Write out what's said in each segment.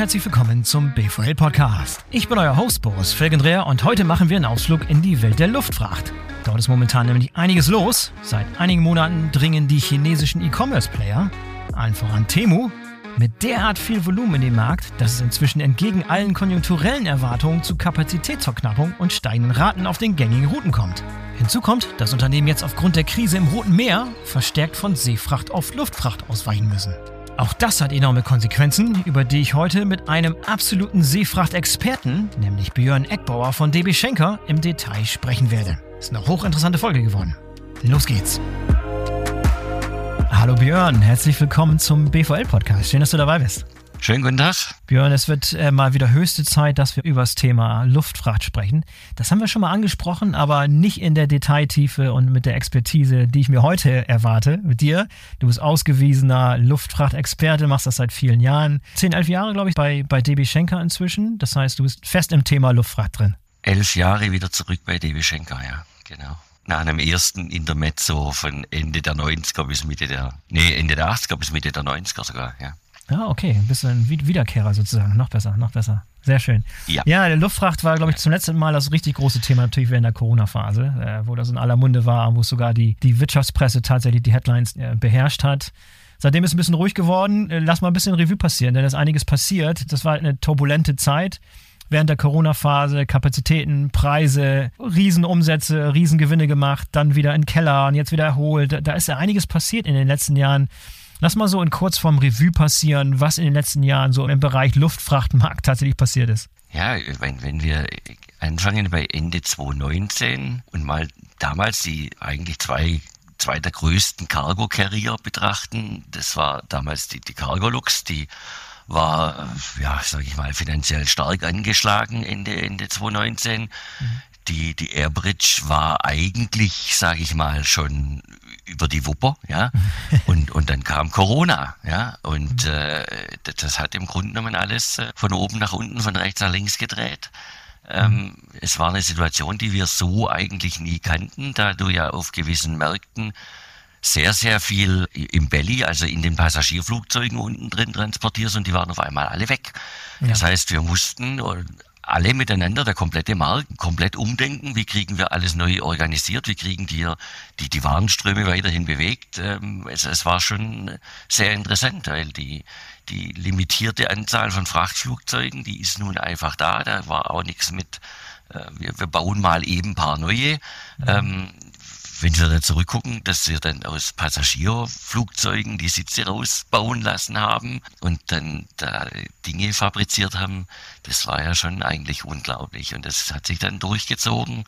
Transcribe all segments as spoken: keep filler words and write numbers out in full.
herzlich willkommen zum B V L-Podcast. Ich bin euer Host Boris Felgendreher und heute machen wir einen Ausflug in die Welt der Luftfracht. Dort ist momentan nämlich einiges los. Seit einigen Monaten dringen die chinesischen E-Commerce-Player, allen voran Temu, mit derart viel Volumen in den Markt, dass es inzwischen entgegen allen konjunkturellen Erwartungen zu Kapazitätsverknappung und steigenden Raten auf den gängigen Routen kommt. Hinzu kommt, dass Unternehmen jetzt aufgrund der Krise im Roten Meer verstärkt von Seefracht auf Luftfracht ausweichen müssen. Auch das hat enorme Konsequenzen, über die ich heute mit einem absoluten Seefrachtexperten, nämlich Björn Eckbauer von D B Schenker, im Detail sprechen werde. Ist eine hochinteressante Folge geworden. Los geht's! Hallo Björn, herzlich willkommen zum B V L-Podcast. Schön, dass du dabei bist. Schönen guten Tag. Björn, es wird äh, mal wieder höchste Zeit, dass wir über das Thema Luftfracht sprechen. Das haben wir schon mal angesprochen, aber nicht in der Detailtiefe und mit der Expertise, die ich mir heute erwarte mit dir. Du bist ausgewiesener Luftfrachtexperte, machst das seit vielen Jahren. Zehn, elf Jahre, glaube ich, bei, bei D B Schenker inzwischen. Das heißt, du bist fest im Thema Luftfracht drin. Elf Jahre wieder zurück bei D B Schenker, ja, genau. Nach einem ersten Intermezzo von Ende der neunziger bis Mitte der, nee, Ende der achtziger bis Mitte der neunziger sogar, ja. Ah, okay, ein bisschen Wiederkehrer sozusagen, noch besser, noch besser. Sehr schön. Ja, ja, der Luftfracht war, glaube ich, zum letzten Mal das richtig große Thema natürlich während der Corona-Phase, äh, wo das in aller Munde war, wo sogar die, die Wirtschaftspresse tatsächlich die Headlines äh, beherrscht hat. Seitdem ist es ein bisschen ruhig geworden. Äh, lass mal ein bisschen Revue passieren, denn da ist einiges passiert. Das war eine turbulente Zeit. Während der Corona-Phase, Kapazitäten, Preise, Riesenumsätze, Riesengewinne gemacht, dann wieder in den Keller und jetzt wieder erholt. Da, da ist ja einiges passiert in den letzten Jahren. Lass mal so in Kurzform Revue passieren, was in den letzten Jahren so im Bereich Luftfrachtmarkt tatsächlich passiert ist. Ja, wenn, wenn wir anfangen bei Ende zwanzig neunzehn und mal damals die eigentlich zwei, zwei der größten Cargo-Carrier betrachten, das war damals die, die Cargolux, die war, ja, sag ich mal, finanziell stark angeschlagen Ende, Ende zwanzig neunzehn. Mhm. Die, die Airbridge war eigentlich, sage ich mal, schon über die Wupper, ja, und, und dann kam Corona, ja, und äh, das hat im Grunde genommen alles von oben nach unten, von rechts nach links gedreht. Ähm, es war eine Situation, die wir so eigentlich nie kannten, da du ja auf gewissen Märkten sehr, sehr viel im Belly, also in den Passagierflugzeugen unten drin transportierst und die waren auf einmal alle weg. Ja. Das heißt, wir mussten alle miteinander, der komplette Markt, komplett umdenken. Wie kriegen wir alles neu organisiert? Wie kriegen die die, die Warenströme weiterhin bewegt? Ähm, es, es war schon sehr interessant, weil die, die limitierte Anzahl von Frachtflugzeugen, die ist nun einfach da. Da war auch nichts mit, äh, wir, wir bauen mal eben ein paar neue. Mhm. Ähm, Wenn wir dann zurückgucken, dass wir dann aus Passagierflugzeugen die Sitze rausbauen lassen haben und dann da Dinge fabriziert haben, das war ja schon eigentlich unglaublich. Und das hat sich dann durchgezogen.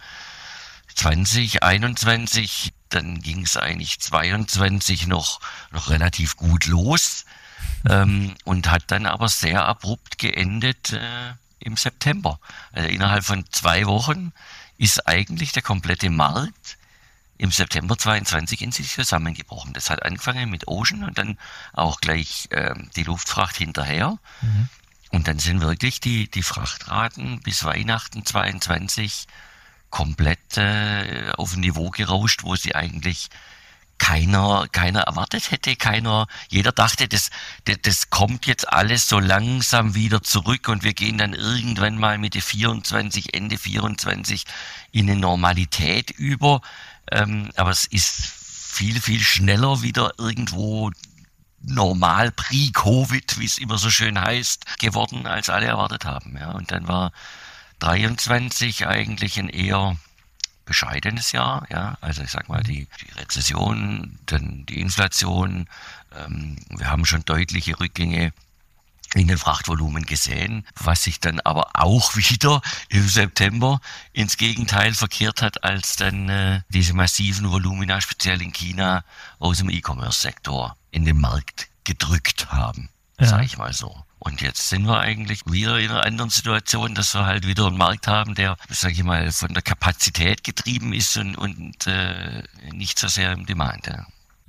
zwanzig einundzwanzig, dann ging es eigentlich zweiundzwanzig noch, noch relativ gut los ähm, und hat dann aber sehr abrupt geendet äh, im September. Also innerhalb von zwei Wochen ist eigentlich der komplette Markt im September zweiundzwanzig in sich zusammengebrochen. Das hat angefangen mit Ocean und dann auch gleich äh, die Luftfracht hinterher. Mhm. Und dann sind wirklich die, die Frachtraten bis Weihnachten zweiundzwanzig komplett äh, auf ein Niveau gerauscht, wo sie eigentlich keiner, keiner erwartet hätte. Keiner, jeder dachte, das, das, das kommt jetzt alles so langsam wieder zurück und wir gehen dann irgendwann mal Mitte vierundzwanzig, Ende vierundzwanzig in eine Normalität über. Ähm, aber es ist viel, viel schneller wieder irgendwo normal pre-Covid, wie es immer so schön heißt, geworden, als alle erwartet haben. Ja, und dann war dreiundzwanzig eigentlich ein eher bescheidenes Jahr. Ja, also ich sag mal, die, die Rezession, dann die Inflation. Ähm, wir haben schon deutliche Rückgänge in den Frachtvolumen gesehen, was sich dann aber auch wieder im September ins Gegenteil verkehrt hat, als dann äh, diese massiven Volumina, speziell in China, aus dem E-Commerce-Sektor in den Markt gedrückt haben, ja. Sag ich mal so. Und jetzt sind wir eigentlich wieder in einer anderen Situation, dass wir halt wieder einen Markt haben, der, sag ich mal, von der Kapazität getrieben ist und, und äh, nicht so sehr im Demand. Ja.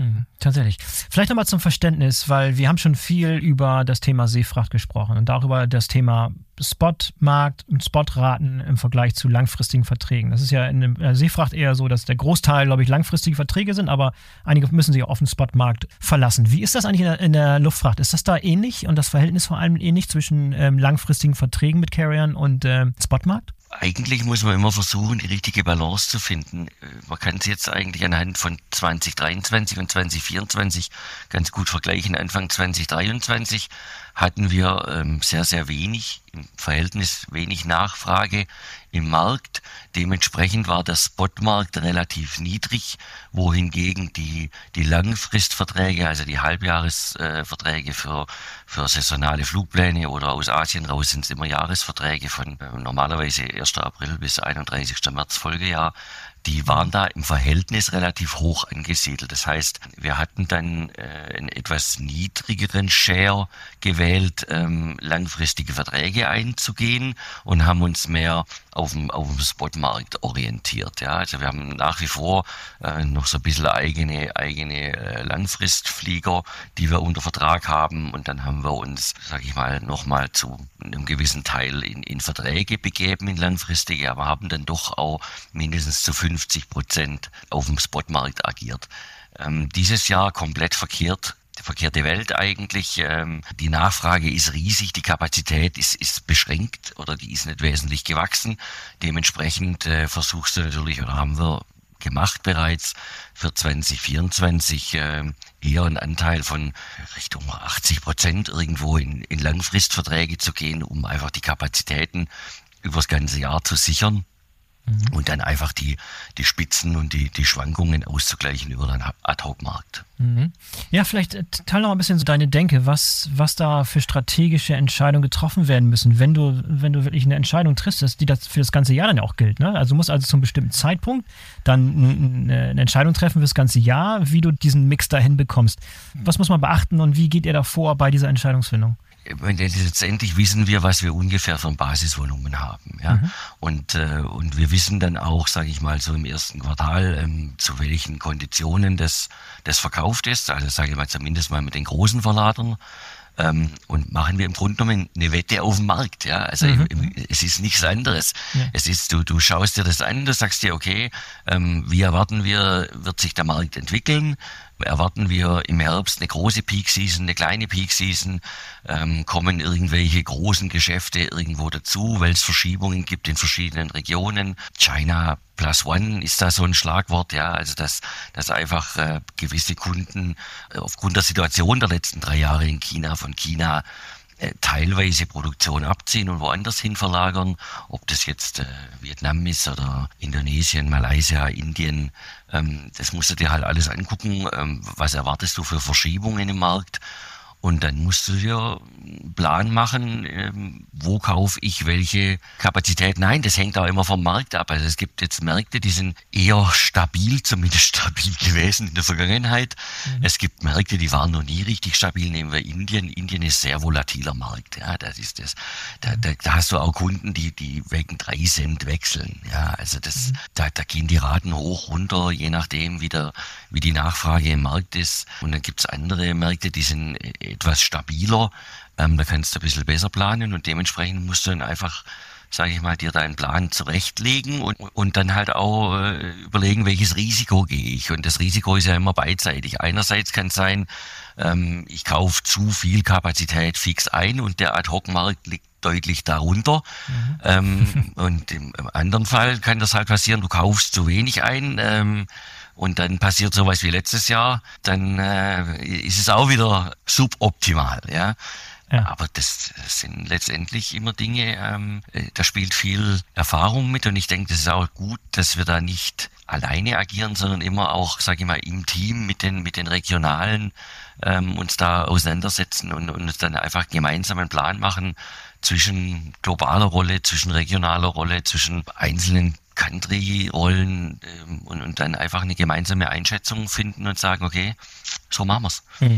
Mhm, tatsächlich. Vielleicht nochmal zum Verständnis, weil wir haben schon viel über das Thema Seefracht gesprochen und darüber das Thema Spotmarkt und Spotraten im Vergleich zu langfristigen Verträgen. Das ist ja in der Seefracht eher so, dass der Großteil, glaube ich, langfristige Verträge sind, aber einige müssen sich auch auf den Spotmarkt verlassen. Wie ist das eigentlich in der, in der Luftfracht? Ist das da ähnlich und das Verhältnis vor allem ähnlich zwischen ähm, langfristigen Verträgen mit Carriern und ähm, Spotmarkt? Eigentlich muss man immer versuchen, die richtige Balance zu finden. Man kann es jetzt eigentlich anhand von zwanzig dreiundzwanzig und zwanzig vierundzwanzig ganz gut vergleichen. Anfang zwanzig dreiundzwanzig hatten wir ähm, sehr, sehr wenig, im Verhältnis wenig Nachfrage im Markt. Dementsprechend war der Spotmarkt relativ niedrig, wohingegen die, die Langfristverträge, also die Halbjahresverträge äh, für, für saisonale Flugpläne oder aus Asien raus sind es immer Jahresverträge von äh, normalerweise ersten April bis einunddreißigsten März Folgejahr. Die waren da im Verhältnis relativ hoch angesiedelt. Das heißt, wir hatten dann äh, einen etwas niedrigeren Share gewählt, ähm, langfristige Verträge einzugehen und haben uns mehr auf dem, auf dem Spotmarkt orientiert. Ja, also wir haben nach wie vor äh, noch so ein bisschen eigene, eigene äh, Langfristflieger, die wir unter Vertrag haben. Und dann haben wir uns, sage ich mal, nochmal zu einem gewissen Teil in, in Verträge begeben, in langfristige, aber haben dann doch auch mindestens zu fünfzig Prozent auf dem Spotmarkt agiert. Ähm, dieses Jahr komplett verkehrt. Die verkehrte Welt eigentlich. Ähm, die Nachfrage ist riesig, die Kapazität ist, ist beschränkt oder die ist nicht wesentlich gewachsen. Dementsprechend äh, versuchst du natürlich, oder haben wir gemacht bereits, für zwanzig vierundzwanzig äh, eher einen Anteil von Richtung achtzig Prozent irgendwo in, in Langfristverträge zu gehen, um einfach die Kapazitäten übers ganze Jahr zu sichern. Mhm. Und dann einfach die, die Spitzen und die, die Schwankungen auszugleichen über den Ad-Hoc-Markt. Mhm. Ja, vielleicht teil noch ein bisschen so deine Denke, was, was da für strategische Entscheidungen getroffen werden müssen, wenn du, wenn du wirklich eine Entscheidung triffst, die das für das ganze Jahr dann auch gilt. Ne? Also du musst also zum bestimmten Zeitpunkt dann eine Entscheidung treffen für das ganze Jahr, wie du diesen Mix dahin bekommst. Was muss man beachten und wie geht ihr da vor bei dieser Entscheidungsfindung? Letztendlich wissen wir, was wir ungefähr für ein Basisvolumen haben, ja. Mhm. Und äh, und wir wissen dann auch, sage ich mal, so im ersten Quartal, ähm, zu welchen Konditionen das das verkauft ist. Also sage ich mal zumindest mal mit den großen Verladern. Ähm, und machen wir im Grunde genommen eine Wette auf dem Markt, ja. Also mhm. im, im, es ist nichts anderes. Ja. Es ist, du, du schaust dir das an, du sagst dir, okay, ähm, wie erwarten wir, wird sich der Markt entwickeln? Erwarten wir im Herbst eine große Peak-Season, eine kleine Peak-Season? Ähm, kommen irgendwelche großen Geschäfte irgendwo dazu, weil es Verschiebungen gibt in verschiedenen Regionen? China Plus One ist da so ein Schlagwort, ja, also dass, dass einfach äh, gewisse Kunden äh, aufgrund der Situation der letzten drei Jahre in China, von China äh, teilweise Produktion abziehen und woanders hin verlagern, ob das jetzt äh, Vietnam ist oder Indonesien, Malaysia, Indien, ähm, das musst du dir halt alles angucken, ähm, was erwartest du für Verschiebungen im Markt. Und dann musst du dir einen Plan machen, ähm, wo kaufe ich welche Kapazität. Nein, das hängt auch immer vom Markt ab. Also es gibt jetzt Märkte, die sind eher stabil, zumindest stabil gewesen in der Vergangenheit. Mhm. Es gibt Märkte, die waren noch nie richtig stabil. Nehmen wir Indien. Indien ist sehr volatiler Markt. Ja, das ist das. Da, da, da hast du auch Kunden, die, die wegen drei Cent wechseln. Ja, also das, mhm. da, da gehen die Raten hoch, runter, je nachdem, wie der, wie die Nachfrage im Markt ist. Und dann gibt's andere Märkte, die sind etwas stabiler, ähm, da kannst du ein bisschen besser planen und dementsprechend musst du dann einfach, sage ich mal, dir deinen Plan zurechtlegen und, und dann halt auch äh, überlegen, welches Risiko gehe ich. Und das Risiko ist ja immer beidseitig. Einerseits kann es sein, ähm, ich kaufe zu viel Kapazität fix ein und der Ad-Hoc-Markt liegt deutlich darunter. Mhm. Ähm, und im, im anderen Fall kann das halt passieren, du kaufst zu wenig ein, ähm, und dann passiert sowas wie letztes Jahr, dann äh, ist es auch wieder suboptimal, ja. Ja. Aber das sind letztendlich immer Dinge, ähm, da spielt viel Erfahrung mit und ich denke, das ist auch gut, dass wir da nicht alleine agieren, sondern immer auch, sage ich mal, im Team mit den mit den Regionalen ähm, uns da auseinandersetzen und, und uns dann einfach gemeinsam einen Plan machen zwischen globaler Rolle, zwischen regionaler Rolle, zwischen einzelnen Country-Rollen ähm, und, und dann einfach eine gemeinsame Einschätzung finden und sagen, okay, so machen wir's. Mhm.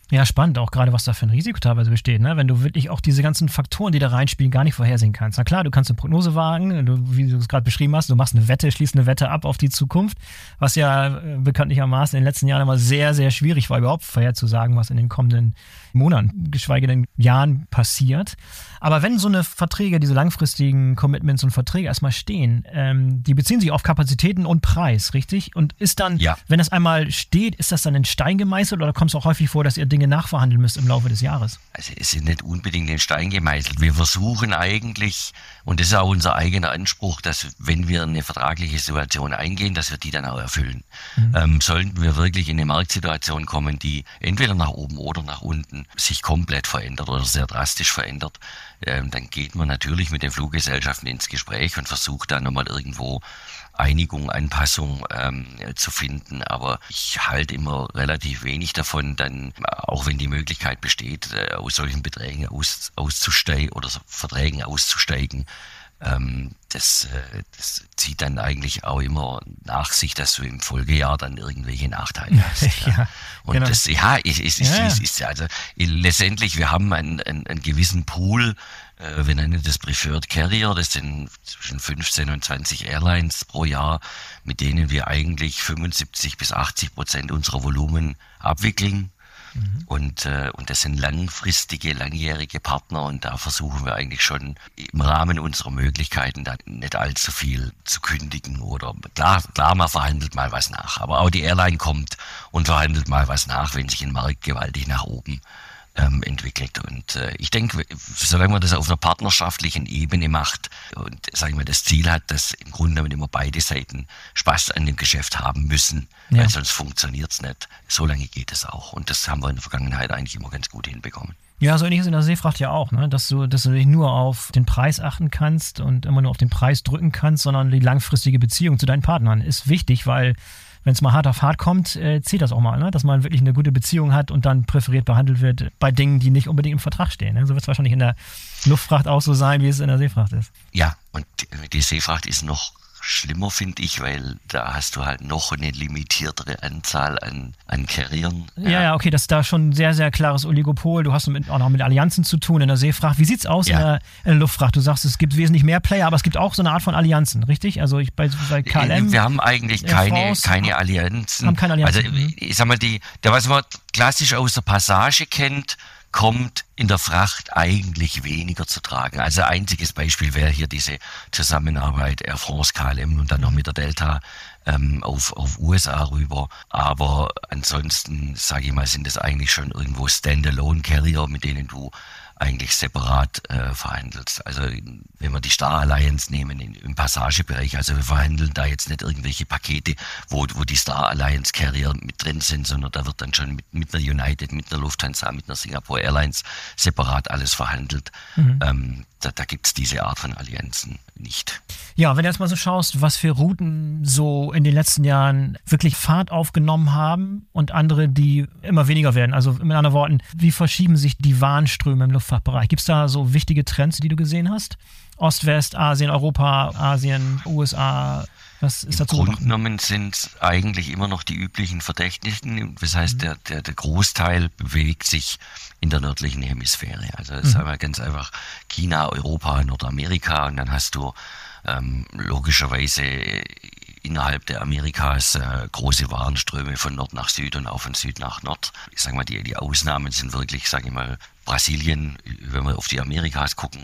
Ja, spannend, auch gerade was da für ein Risiko teilweise besteht, ne? Wenn du wirklich auch diese ganzen Faktoren, die da reinspielen, gar nicht vorhersehen kannst. Na klar, du kannst eine Prognose wagen, du, wie du es gerade beschrieben hast, du machst eine Wette, schließt eine Wette ab auf die Zukunft, was ja äh, bekanntlichermaßen in den letzten Jahren immer sehr, sehr schwierig war, überhaupt vorherzusagen, was in den kommenden Monaten, geschweige denn Jahren passiert. Aber wenn so eine Verträge, diese langfristigen Commitments und Verträge erstmal stehen, ähm, die beziehen sich auf Kapazitäten und Preis, richtig? Und ist dann, ja. wenn das einmal steht, ist das dann in Stein gemeißelt oder kommt es auch häufig vor, dass ihr Dinge nachverhandeln müsst im Laufe des Jahres? Also es sind nicht unbedingt in Stein gemeißelt. Wir versuchen eigentlich, und das ist auch unser eigener Anspruch, dass wenn wir eine vertragliche Situation eingehen, dass wir die dann auch erfüllen. Mhm. Ähm, sollten wir wirklich in eine Marktsituation kommen, die entweder nach oben oder nach unten sich komplett verändert oder sehr drastisch verändert, ähm, dann geht man natürlich mit den Fluggesellschaften ins Gespräch und versucht dann nochmal irgendwo Einigung, Anpassung ähm, zu finden. Aber ich halte immer relativ wenig davon, dann, auch wenn die Möglichkeit besteht, äh, aus solchen Beträgen aus, auszusteigen oder so Verträgen auszusteigen. Ähm, das, äh, das zieht dann eigentlich auch immer nach sich, dass du im Folgejahr dann irgendwelche Nachteile hast. Ja. Ja, und genau. das, ja, es ist, ist, ja, ist, ist also letztendlich, wir haben einen, einen, einen gewissen Pool. Wir nennen das Preferred Carrier, das sind zwischen fünfzehn und zwanzig Airlines pro Jahr, mit denen wir eigentlich fünfundsiebzig bis achtzig Prozent unserer Volumen abwickeln. Mhm. Und, äh, und das sind langfristige, langjährige Partner und da versuchen wir eigentlich schon im Rahmen unserer Möglichkeiten da nicht allzu viel zu kündigen oder klar, klar, man verhandelt mal was nach, aber auch die Airline kommt und verhandelt mal was nach, wenn sich ein Markt gewaltig nach oben Ähm, entwickelt. Und äh, ich denke, solange man das auf einer partnerschaftlichen Ebene macht und sagen wir das Ziel hat, dass im Grunde genommen immer beide Seiten Spaß an dem Geschäft haben müssen, ja. weil sonst funktioniert es nicht. So lange geht es auch. Und das haben wir in der Vergangenheit eigentlich immer ganz gut hinbekommen. Ja, so ähnlich ist in der Seefracht ja auch, ne? dass du, dass du nicht nur auf den Preis achten kannst und immer nur auf den Preis drücken kannst, sondern die langfristige Beziehung zu deinen Partnern ist wichtig, weil wenn es mal hart auf hart kommt, äh, zählt das auch mal, ne? Dass man wirklich eine gute Beziehung hat und dann präferiert behandelt wird bei Dingen, die nicht unbedingt im Vertrag stehen. Ne? So wird es wahrscheinlich in der Luftfracht auch so sein, wie es in der Seefracht ist. Ja, und die Seefracht ist noch schlimmer, finde ich, weil da hast du halt noch eine limitiertere Anzahl an, an Carriern. Ja, ja, okay, das ist da schon ein sehr, sehr klares Oligopol. Du hast mit, auch noch mit Allianzen zu tun in der Seefracht. Wie sieht's aus ja. in, der, in der Luftfracht? Du sagst, es gibt wesentlich mehr Player, aber es gibt auch so eine Art von Allianzen, richtig? Also ich, bei, bei K L M. Wir haben eigentlich keine, keine Allianzen. Haben keine Allianzen. Also ich sag mal, die, der, was man klassisch aus der Passage kennt, kommt in der Fracht eigentlich weniger zu tragen. Also einziges Beispiel wäre hier diese Zusammenarbeit Air France, K L M und dann noch mit der Delta ähm, auf, auf U S A rüber. Aber ansonsten, sage ich mal, sind das eigentlich schon irgendwo Standalone-Carrier, mit denen du eigentlich separat äh, verhandelst. Also wenn wir die Star Alliance nehmen in, im Passagebereich, also wir verhandeln da jetzt nicht irgendwelche Pakete, wo, wo die Star Alliance Carrier mit drin sind, sondern da wird dann schon mit, mit einer United, mit einer Lufthansa, mit einer Singapore Airlines separat alles verhandelt. Mhm. Ähm, da da gibt es diese Art von Allianzen nicht. Ja, wenn du jetzt mal so schaust, was für Routen so in den letzten Jahren wirklich Fahrt aufgenommen haben und andere, die immer weniger werden. Also mit anderen Worten, wie verschieben sich die Warenströme im Luftfahrtbereich? Gibt es da so wichtige Trends, die du gesehen hast? Ost, West, Asien, Europa, Asien, U S A, was ist dazu? Im Grunde genommen sind eigentlich immer noch die üblichen Verdächtigen. Das heißt, mhm. der, der, der Großteil bewegt sich in der nördlichen Hemisphäre. Also das mhm. ist einmal ganz einfach China, Europa, Nordamerika und dann hast du ähm, logischerweise innerhalb der Amerikas äh, große Warenströme von Nord nach Süd und auch von Süd nach Nord. Ich sage mal, die, die Ausnahmen sind wirklich, sage ich mal, Brasilien, wenn wir auf die Amerikas gucken,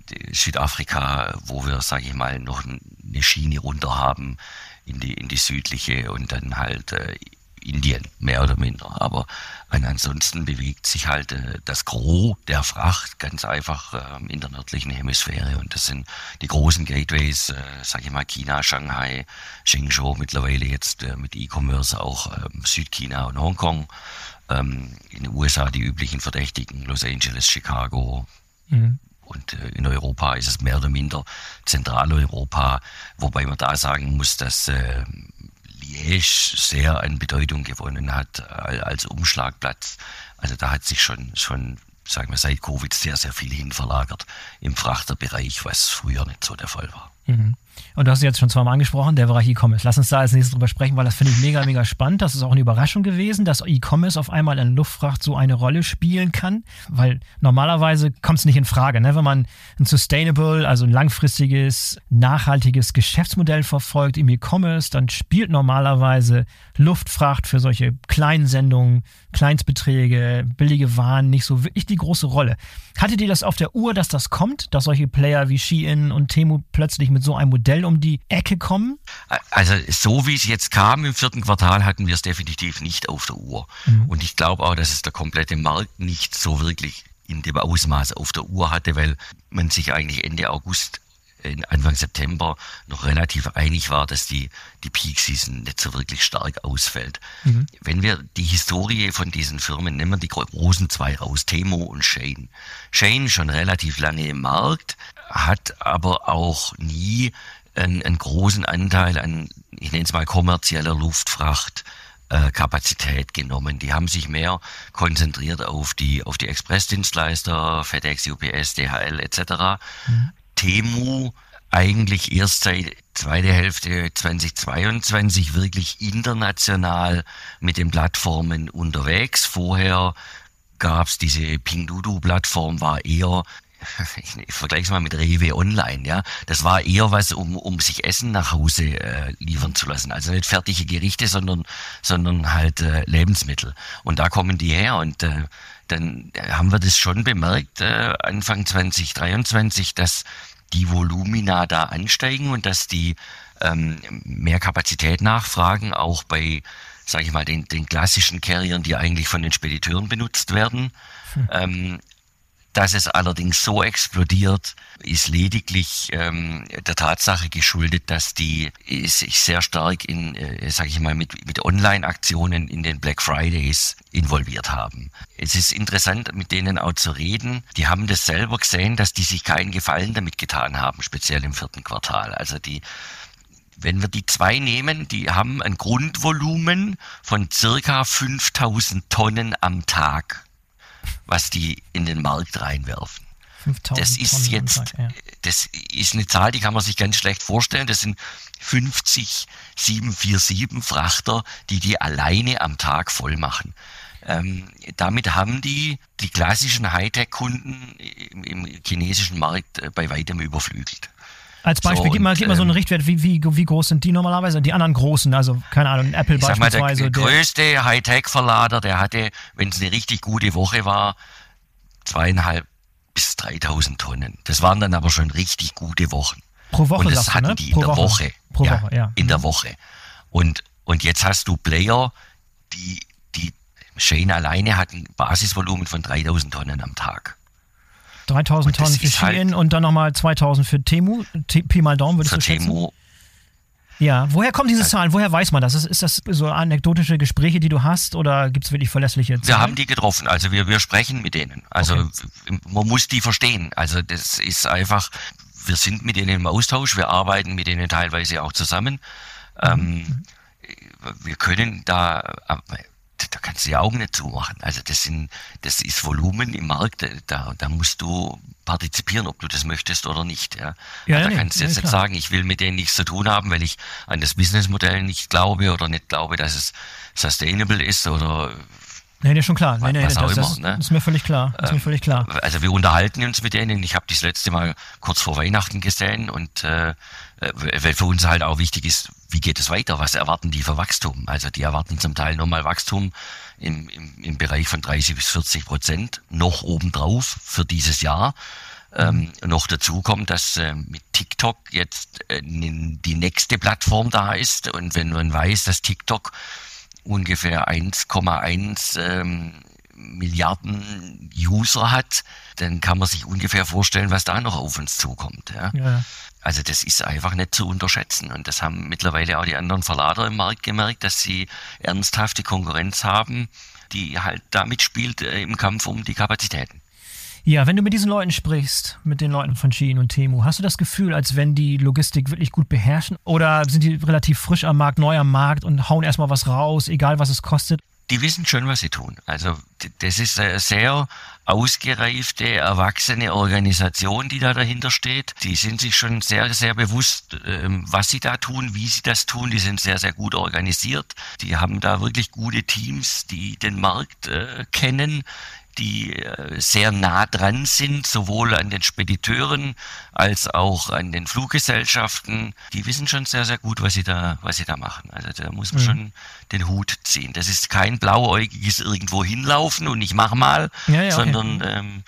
Südafrika, wo wir, sage ich mal, noch eine Schiene runter haben in die, in die südliche und dann halt äh, Indien, mehr oder minder. Aber ansonsten bewegt sich halt äh, das Gros der Fracht ganz einfach äh, in der nördlichen Hemisphäre. Und das sind die großen Gateways, äh, sage ich mal, China, Shanghai, Chengzhou, mittlerweile jetzt äh, mit E-Commerce auch äh, Südchina und Hongkong. Ähm, in den U S A die üblichen Verdächtigen, Los Angeles, Chicago. Mhm. Und äh, in Europa ist es mehr oder minder Zentraleuropa, wobei man da sagen muss, dass äh, Liège sehr an Bedeutung gewonnen hat als Umschlagplatz. Also da hat sich schon, schon, sagen wir, seit Covid sehr, sehr viel hin verlagert im Frachterbereich, was früher nicht so der Fall war. Mhm. Und du hast es jetzt schon zweimal angesprochen, der Bereich E-Commerce. Lass uns da als nächstes drüber sprechen, weil das finde ich mega, mega spannend. Das ist auch eine Überraschung gewesen, dass E-Commerce auf einmal in Luftfracht so eine Rolle spielen kann, weil normalerweise kommt es nicht in Frage, ne? Wenn man ein sustainable, also ein langfristiges, nachhaltiges Geschäftsmodell verfolgt im E-Commerce, dann spielt normalerweise Luftfracht für solche kleinen Sendungen, Kleinstbeträge, billige Waren nicht so wirklich die große Rolle. Hattet ihr das auf der Uhr, dass das kommt, dass solche Player wie Shein und Temu plötzlich mit so einem Modell um die Ecke kommen? Also so wie es jetzt kam im vierten Quartal, hatten wir es definitiv nicht auf der Uhr. Mhm. Und ich glaube auch, dass es der komplette Markt nicht so wirklich in dem Ausmaß auf der Uhr hatte, weil man sich eigentlich Ende August, Anfang September noch relativ einig war, dass die, die Peak Season nicht so wirklich stark ausfällt. Mhm. Wenn wir die Historie von diesen Firmen, nehmen wir die großen zwei raus, Temu und Shein. Shein schon relativ lange im Markt, hat aber auch nie einen, einen großen Anteil an, ich nenne es mal kommerzieller Luftfracht äh, Kapazität genommen. Die haben sich mehr konzentriert auf die, auf die Expressdienstleister, FedEx, U P S, D H L et cetera. Mhm. Temu eigentlich erst seit zweite Hälfte zweitausendzweiundzwanzig wirklich international mit den Plattformen unterwegs. Vorher gab es diese Pinduoduo-Plattform, war eher, ich, ich vergleiche es mal mit Rewe Online, ja, das war eher was, um, um sich Essen nach Hause äh, liefern zu lassen. Also nicht fertige Gerichte, sondern, sondern halt äh, Lebensmittel. Und da kommen die her und äh, dann haben wir das schon bemerkt, äh, Anfang zweitausenddreiundzwanzig, dass die Volumina da ansteigen und dass die ähm, mehr Kapazität nachfragen, auch bei, sage ich mal, den, den klassischen Carriern, die eigentlich von den Spediteuren benutzt werden. Hm. Ähm, dass es allerdings so explodiert, ist lediglich ähm, der Tatsache geschuldet, dass die sich sehr stark in, äh, sage ich mal, mit, mit Online-Aktionen in den Black Fridays involviert haben. Es ist interessant, mit denen auch zu reden. Die haben das selber gesehen, dass die sich keinen Gefallen damit getan haben, speziell im vierten Quartal. Also die, wenn wir die zwei nehmen, die haben ein Grundvolumen von circa fünftausend Tonnen am Tag, was die in den Markt reinwerfen. Das ist Tonnen jetzt, Tag, ja. Das ist eine Zahl, die kann man sich ganz schlecht vorstellen. Das sind fünfzig sieben vier sieben Frachter, die die alleine am Tag voll machen. Ähm, damit haben die die klassischen Hightech-Kunden im, im chinesischen Markt äh, bei weitem überflügelt. Als Beispiel, so, gib, mal, gib mal so einen Richtwert, wie, wie, wie groß sind die normalerweise? Die anderen großen, also keine Ahnung, Apple ich beispielsweise. Mal, der, der größte Hightech-Verlader, der hatte, wenn es eine richtig gute Woche war, zweieinhalb bis dreitausend Tonnen. Das waren dann aber schon richtig gute Wochen. Pro Woche, und das hatten du, ne? die Pro in der Woche. Woche. Pro ja, Woche, ja. In der Woche. Und, und jetzt hast du Player, die, die Shein alleine hat ein Basisvolumen von dreitausend Tonnen am Tag. dreitausend Tonnen für Shein halt und dann nochmal zweitausend für Temu. Pi mal Daumen, würdest du schätzen? Temu. Ja, woher kommen diese Zahlen? Woher weiß man das? Ist, ist das so anekdotische Gespräche, die du hast, oder gibt es wirklich verlässliche Zahlen? Wir haben die getroffen, also wir, wir sprechen mit denen. Also okay. Man muss die verstehen. Also das ist einfach, wir sind mit denen im Austausch, wir arbeiten mit denen teilweise auch zusammen. Mhm. Ähm, wir können da... Da kannst du die Augen nicht zumachen. Also das sind, das ist Volumen im Markt, da, da musst du partizipieren, ob du das möchtest oder nicht. Ja. Ja, da nee, kannst du jetzt nee, nicht sagen, ich will mit denen nichts zu tun haben, weil ich an das Businessmodell nicht glaube oder nicht glaube, dass es sustainable ist oder Nee, nee, schon klar. Nee, nee, was auch das, immer, das, ne? das ist mir völlig klar. Das ist mir völlig klar. Also wir unterhalten uns mit denen. Ich habe das letzte Mal kurz vor Weihnachten gesehen und äh, weil für uns halt auch wichtig ist, wie geht es weiter? Was erwarten die für Wachstum? Also die erwarten zum Teil nochmal Wachstum im, im, im Bereich von dreißig bis vierzig Prozent noch obendrauf für dieses Jahr. Ähm, noch dazu kommt, dass äh, mit TikTok jetzt äh, die nächste Plattform da ist und wenn man weiß, dass TikTok ungefähr eins Komma eins ähm, Milliarden User hat, dann kann man sich ungefähr vorstellen, was da noch auf uns zukommt. Ja? Ja. Also das ist einfach nicht zu unterschätzen und das haben mittlerweile auch die anderen Verlader im Markt gemerkt, dass sie ernsthafte Konkurrenz haben, die halt da mitspielt äh, im Kampf um die Kapazitäten. Ja, wenn du mit diesen Leuten sprichst, mit den Leuten von Shein und Temu, hast du das Gefühl, als wenn die Logistik wirklich gut beherrschen? Oder sind die relativ frisch am Markt, neu am Markt und hauen erstmal was raus, egal was es kostet? Die wissen schon, was sie tun. Also das ist sehr ausgereifte, erwachsene Organisation, die da dahinter steht. Die sind sich schon sehr, sehr bewusst, was sie da tun, wie sie das tun. Die sind sehr, sehr gut organisiert. Die haben da wirklich gute Teams, die den Markt äh, kennen, die äh, sehr nah dran sind, sowohl an den Spediteuren als auch an den Fluggesellschaften. Die wissen schon sehr, sehr gut, was sie da, was sie da machen. Also da muss man mhm. schon den Hut ziehen. Das ist kein blauäugiges irgendwo hinlaufen und ich mach mal, ja, ja, sondern okay. ähm,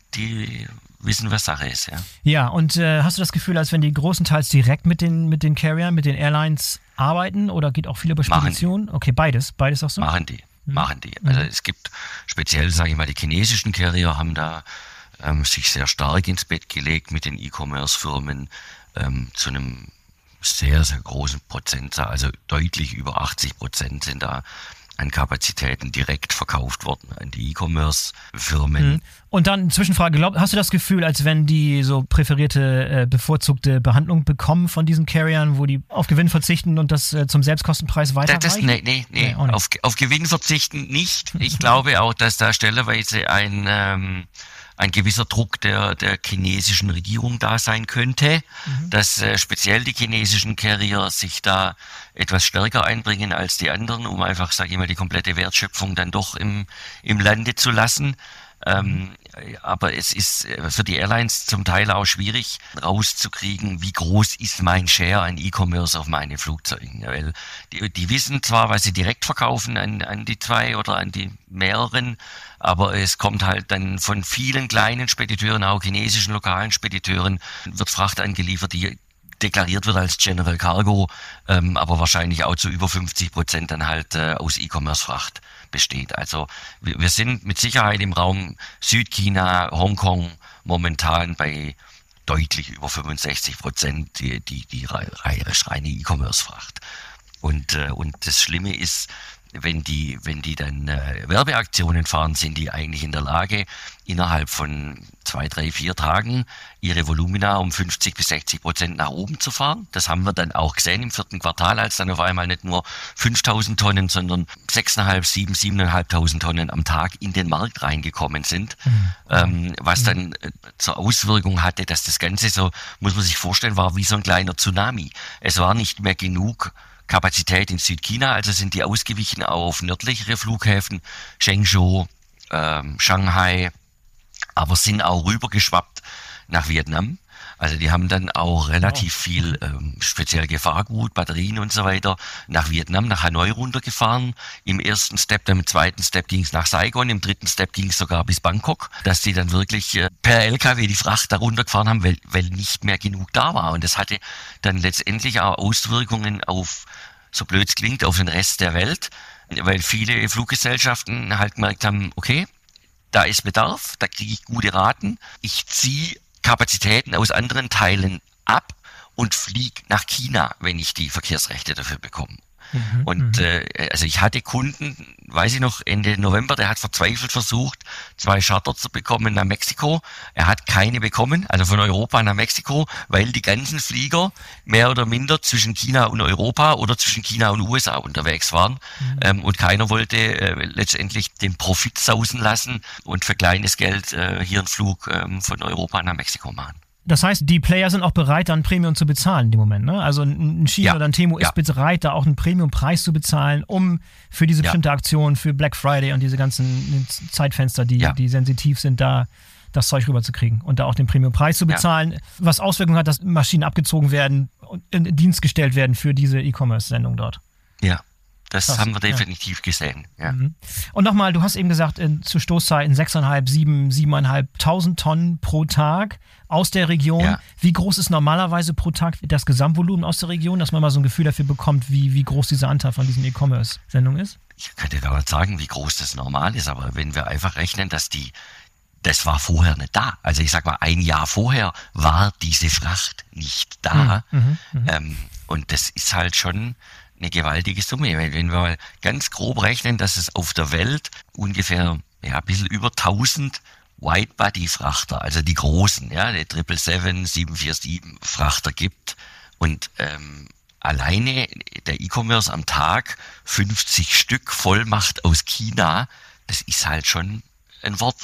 die wissen, was Sache ist. Ja, ja und äh, hast du das Gefühl, als wenn die großenteils direkt mit den, mit den Carriern, mit den Airlines arbeiten oder geht auch viel über Spedition? Okay, beides, beides sagst du? Machen die. machen die. Also es gibt speziell, sage ich mal, die chinesischen Carrier haben da ähm, sich sehr stark ins Bett gelegt mit den E-Commerce-Firmen ähm, zu einem sehr, sehr großen Prozentzahl, also deutlich über achtzig Prozent sind da an Kapazitäten direkt verkauft worden an die E-Commerce-Firmen. Und dann Zwischenfrage, glaub, hast du das Gefühl, als wenn die so präferierte, äh, bevorzugte Behandlung bekommen von diesen Carriern, wo die auf Gewinn verzichten und das äh, zum Selbstkostenpreis weiterreichen? Nee, nee, nee, nee. Auf, auf Gewinn verzichten nicht. Ich glaube auch, dass da stellenweise ein... Ähm, ein gewisser Druck der, der chinesischen Regierung da sein könnte, mhm. dass äh, speziell die chinesischen Carrier sich da etwas stärker einbringen als die anderen, um einfach, sage ich mal, die komplette Wertschöpfung dann doch im, im Lande zu lassen. Ähm, aber es ist für die Airlines zum Teil auch schwierig rauszukriegen, wie groß ist mein Share an E-Commerce auf meine Flugzeugen. Weil die, die wissen zwar, was sie direkt verkaufen an, an die zwei oder an die mehreren, aber es kommt halt dann von vielen kleinen Spediteuren, auch chinesischen lokalen Spediteuren, wird Fracht angeliefert, die deklariert wird als General Cargo, ähm, aber wahrscheinlich auch zu über fünfzig Prozent dann halt äh, aus E-Commerce-Fracht besteht. Also wir, wir sind mit Sicherheit im Raum Südchina, Hongkong momentan bei deutlich über fünfundsechzig Prozent die, die, die reine E-Commerce-Fracht. Und, äh, und das Schlimme ist, wenn die, wenn die dann äh, Werbeaktionen fahren, sind die eigentlich in der Lage, innerhalb von zwei, drei, vier Tagen ihre Volumina um fünfzig bis sechzig Prozent nach oben zu fahren. Das haben wir dann auch gesehen im vierten Quartal, als dann auf einmal nicht nur fünftausend Tonnen, sondern sechseinhalb, sieben, siebeneinhalbtausend Tonnen am Tag in den Markt reingekommen sind. Mhm. Ähm, was mhm. dann äh, zur Auswirkung hatte, dass das Ganze so, muss man sich vorstellen, war wie so ein kleiner Tsunami. Es war nicht mehr genug Kapazität in Südchina, also sind die ausgewichen auf nördlichere Flughäfen, Zhengzhou, ähm, Shanghai, aber sind auch rübergeschwappt nach Vietnam. Also die haben dann auch relativ viel, ähm, speziell Gefahrgut, Batterien und so weiter, nach Vietnam, nach Hanoi runtergefahren. Im ersten Step, dann im zweiten Step ging es nach Saigon, im dritten Step ging es sogar bis Bangkok, dass die dann wirklich äh, per L K W die Fracht da runtergefahren haben, weil, weil nicht mehr genug da war. Und das hatte dann letztendlich auch Auswirkungen auf, so blöd es klingt, auf den Rest der Welt, weil viele Fluggesellschaften halt gemerkt haben, okay, da ist Bedarf, da kriege ich gute Raten, ich ziehe Kapazitäten aus anderen Teilen ab und fliege nach China, wenn ich die Verkehrsrechte dafür bekomme. Mhm, und äh, also ich hatte Kunden, weiß ich noch, Ende November, der hat verzweifelt versucht, zwei Charter zu bekommen nach Mexiko. Er hat keine bekommen, also von Europa nach Mexiko, weil die ganzen Flieger mehr oder minder zwischen China und Europa oder zwischen China und U S A unterwegs waren. Mhm. Ähm, und keiner wollte äh, letztendlich den Profit sausen lassen und für kleines Geld äh, hier einen Flug ähm, von Europa nach Mexiko machen. Das heißt, die Player sind auch bereit, dann Premium zu bezahlen in dem Moment, ne? Also ein China ja, oder ein Temu ja. ist bereit, da auch einen Premium-Preis zu bezahlen, um für diese ja. bestimmte Aktion, für Black Friday und diese ganzen Zeitfenster, die, ja. die sensitiv sind, da das Zeug rüberzukriegen und da auch den Premium-Preis zu bezahlen, ja. was Auswirkungen hat, dass Maschinen abgezogen werden und in Dienst gestellt werden für diese E-Commerce-Sendung dort. Ja. Das Krass, haben wir definitiv ja. gesehen. Ja. Und nochmal, du hast eben gesagt, in, zu Stoßzeiten sechseinhalb, sieben, siebeneinhalbtausend Tonnen pro Tag aus der Region. Ja. Wie groß ist normalerweise pro Tag das Gesamtvolumen aus der Region, dass man mal so ein Gefühl dafür bekommt, wie, wie groß dieser Anteil von diesen E-Commerce-Sendungen ist? Ich könnte da nicht sagen, wie groß das normal ist, aber wenn wir einfach rechnen, dass die, das war vorher nicht da. Also ich sag mal, ein Jahr vorher war diese Fracht nicht da. Mhm, mhm, ähm, und das ist halt schon eine gewaltige Summe. Wenn wir mal ganz grob rechnen, dass es auf der Welt ungefähr ja, ein bisschen über tausend Wide-Body-Frachter, also die großen, ja, die sieben sieben sieben, sieben vier sieben Frachter gibt und ähm, alleine der E-Commerce am Tag fünfzig Stück voll macht aus China, das ist halt schon ein Wort, ne?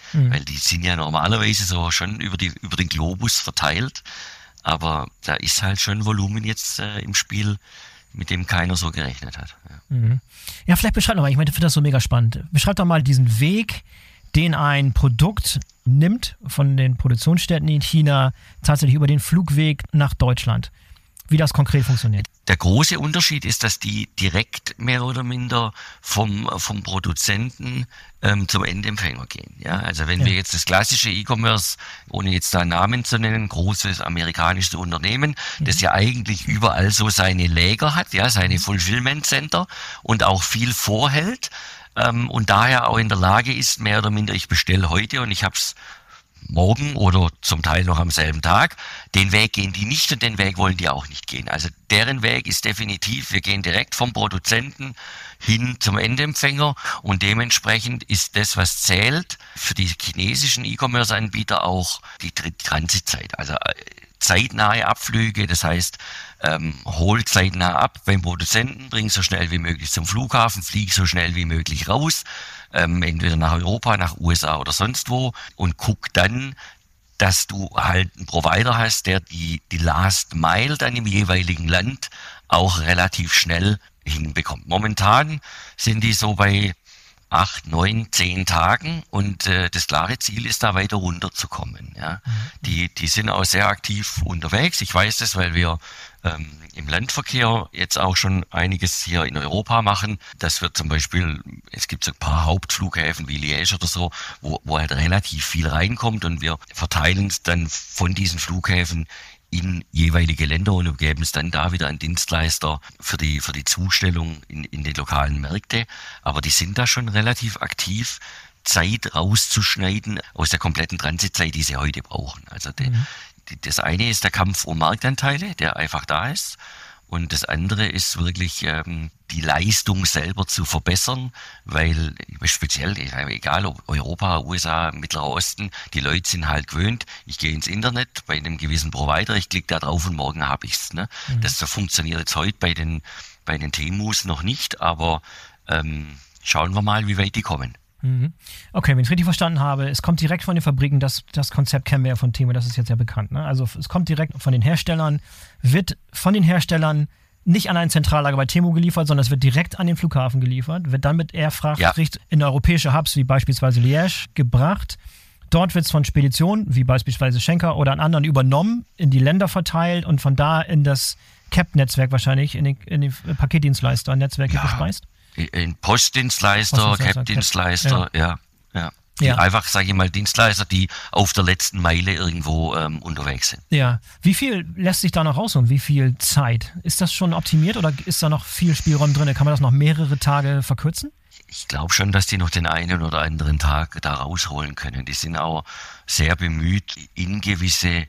Mhm. Weil die sind ja normalerweise so schon über die über den Globus verteilt. Aber da ist halt schon Volumen jetzt äh, im Spiel, mit dem keiner so gerechnet hat. Ja, mhm. ja vielleicht beschreib doch mal, ich meine, ich finde das so mega spannend. Beschreib doch mal diesen Weg, den ein Produkt nimmt von den Produktionsstätten in China tatsächlich über den Flugweg nach Deutschland. Wie das konkret funktioniert. Der große Unterschied ist, dass die direkt mehr oder minder vom, vom Produzenten ähm, zum Endempfänger gehen. Ja, also wenn ja. wir jetzt das klassische E-Commerce, ohne jetzt da einen Namen zu nennen, großes amerikanisches Unternehmen, mhm. das ja eigentlich überall so seine Läger hat, ja, seine Fulfillment Center und auch viel vorhält ähm, und daher auch in der Lage ist, mehr oder minder, ich bestelle heute und ich habe es morgen oder zum Teil noch am selben Tag. Den Weg gehen die nicht und den Weg wollen die auch nicht gehen. Also deren Weg ist definitiv, wir gehen direkt vom Produzenten hin zum Endempfänger und dementsprechend ist das, was zählt, für die chinesischen E-Commerce-Anbieter auch die Transitzeit. Also zeitnahe Abflüge, das heißt, ähm, hol zeitnah ab beim Produzenten, bring so schnell wie möglich zum Flughafen, flieg so schnell wie möglich raus, ähm, entweder nach Europa, nach U S A oder sonst wo und guck dann, dass du halt einen Provider hast, der die, die Last Mile dann im jeweiligen Land auch relativ schnell hinbekommt. Momentan sind die so bei acht, neun, zehn Tagen und äh, das klare Ziel ist, da weiter runterzukommen. Ja. Mhm. Die, die sind auch sehr aktiv unterwegs. Ich weiß das, weil wir ähm, im Landverkehr jetzt auch schon einiges hier in Europa machen. Das wird zum Beispiel, es gibt so ein paar Hauptflughäfen wie Liège oder so, wo, wo halt relativ viel reinkommt und wir verteilen es dann von diesen Flughäfen in jeweilige Länder und geben es dann da wieder an Dienstleister für die für die Zustellung in, in die lokalen Märkte. Aber die sind da schon relativ aktiv, Zeit rauszuschneiden aus der kompletten Transitzeit, die sie heute brauchen. Also die, mhm. die, das eine ist der Kampf um Marktanteile, der einfach da ist. Und das andere ist wirklich ähm, die Leistung selber zu verbessern, weil speziell, egal ob Europa, U S A, Mittlerer Osten, die Leute sind halt gewöhnt, ich gehe ins Internet bei einem gewissen Provider, ich klicke da drauf und morgen habe ich's. Ne? Mhm. Das funktioniert jetzt heute bei den bei den Temus noch nicht, aber ähm, schauen wir mal, wie weit die kommen. Okay, wenn ich es richtig verstanden habe, es kommt direkt von den Fabriken, das, das Konzept kennen wir ja von Temu, das ist jetzt ja bekannt. Ne? Also es kommt direkt von den Herstellern, wird von den Herstellern nicht an ein Zentrallager bei Temu geliefert, sondern es wird direkt an den Flughafen geliefert, wird dann mit Airfracht ja. in europäische Hubs wie beispielsweise Liège gebracht. Dort wird es von Speditionen wie beispielsweise Schenker oder an anderen übernommen, in die Länder verteilt und von da in das C A P-Netzwerk wahrscheinlich, in den, in den Paketdienstleister-Netzwerke ja. gespeist. In Postdienstleister, Postdienstleister Cap-Dienstleister, ja. ja, ja. Die ja. einfach, sage ich mal, Dienstleister, die auf der letzten Meile irgendwo ähm, unterwegs sind. Ja. Wie viel lässt sich da noch rausholen? Wie viel Zeit? Ist das schon optimiert oder ist da noch viel Spielraum drin? Kann man das noch mehrere Tage verkürzen? Ich glaube schon, dass die noch den einen oder anderen Tag da rausholen können. Die sind auch sehr bemüht, in gewisse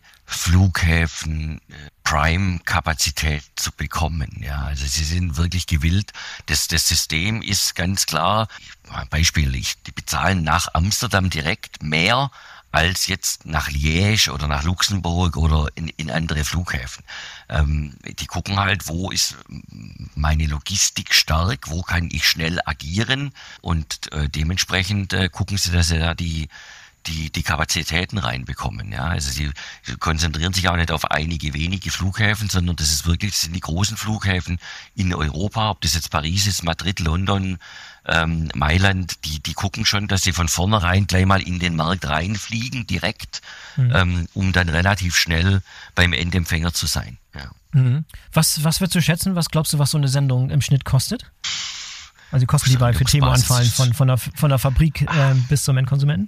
Flughäfen äh, Prime-Kapazität zu bekommen. Ja, also sie sind wirklich gewillt. Das, das System ist ganz klar, Beispiel, ich, die bezahlen nach Amsterdam direkt mehr als jetzt nach Liège oder nach Luxemburg oder in, in andere Flughäfen. Ähm, die gucken halt, wo ist meine Logistik stark, wo kann ich schnell agieren und äh, dementsprechend äh, gucken sie, dass sie da die die die Kapazitäten reinbekommen. Ja, also sie konzentrieren sich auch nicht auf einige wenige Flughäfen, sondern das ist wirklich, das sind die großen Flughäfen in Europa, ob das jetzt Paris ist, Madrid, London, ähm, Mailand, die die gucken schon, dass sie von vornherein gleich mal in den Markt reinfliegen, direkt, mhm. ähm, um dann relativ schnell beim Endempfänger zu sein. Ja. Mhm. Was was würdest du schätzen, was glaubst du, was so eine Sendung im Schnitt kostet? Also die Kosten, die bei für Temu anfallen, von, von, der, von der Fabrik äh, bis zum Endkonsumenten?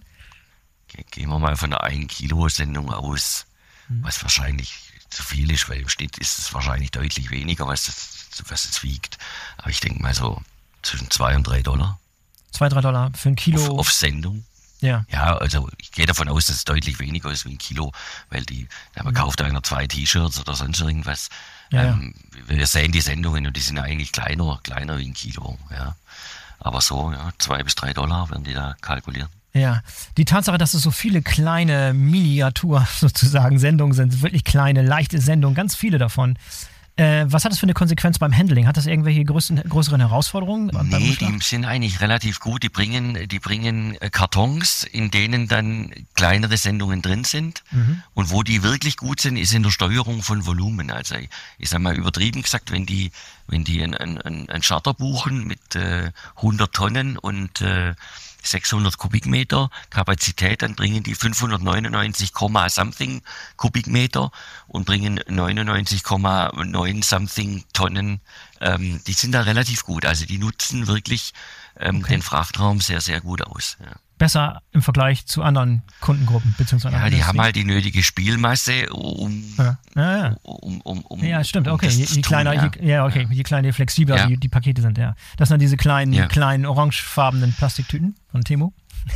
Gehen wir mal von einer ein Kilo Sendung aus, mhm. was wahrscheinlich zu viel ist, weil im Schnitt ist es wahrscheinlich deutlich weniger, was es, was es wiegt. Aber ich denke mal so zwischen zwei und drei Dollar. Zwei, drei Dollar für ein Kilo? Auf, auf Sendung. Ja. Ja, also ich gehe davon aus, dass es deutlich weniger ist wie ein Kilo, weil die, ja, man mhm. kauft einer zwei T-Shirts oder sonst irgendwas. Ja, ähm, ja. Wir sehen die Sendungen und die sind eigentlich kleiner, kleiner wie ein Kilo. Ja. Aber so, ja, zwei bis drei Dollar werden die da kalkulieren. Ja, die Tatsache, dass es so viele kleine Miniatur sozusagen Sendungen sind, wirklich kleine, leichte Sendungen, ganz viele davon. Äh, was hat das für eine Konsequenz beim Handling? Hat das irgendwelche größeren, größeren Herausforderungen? Nee, die sind eigentlich relativ gut. Die bringen, die bringen Kartons, in denen dann kleinere Sendungen drin sind. Mhm. Und wo die wirklich gut sind, ist in der Steuerung von Volumen. Also ich, ich sag mal übertrieben gesagt, wenn die, wenn die einen ein, ein Charter buchen mit äh, hundert Tonnen und äh, sechshundert Kubikmeter Kapazität, dann bringen die fünfhundertneunundneunzig, something Kubikmeter und bringen neunundneunzig Komma neun something Tonnen. Ähm, die sind da relativ gut. Also die nutzen wirklich ähm, okay. den Frachtraum sehr, sehr gut aus. Ja. Besser im Vergleich zu anderen Kundengruppen, beziehungsweise ja, die haben halt die nötige Spielmasse, um ja, ja, ja. um, um, um ja stimmt, okay, um je, je kleiner, tun, je, ja, okay, je kleiner, je flexibler ja. die, die Pakete sind, ja. Das sind dann diese kleinen, ja. kleinen orangefarbenen Plastiktüten von Temo.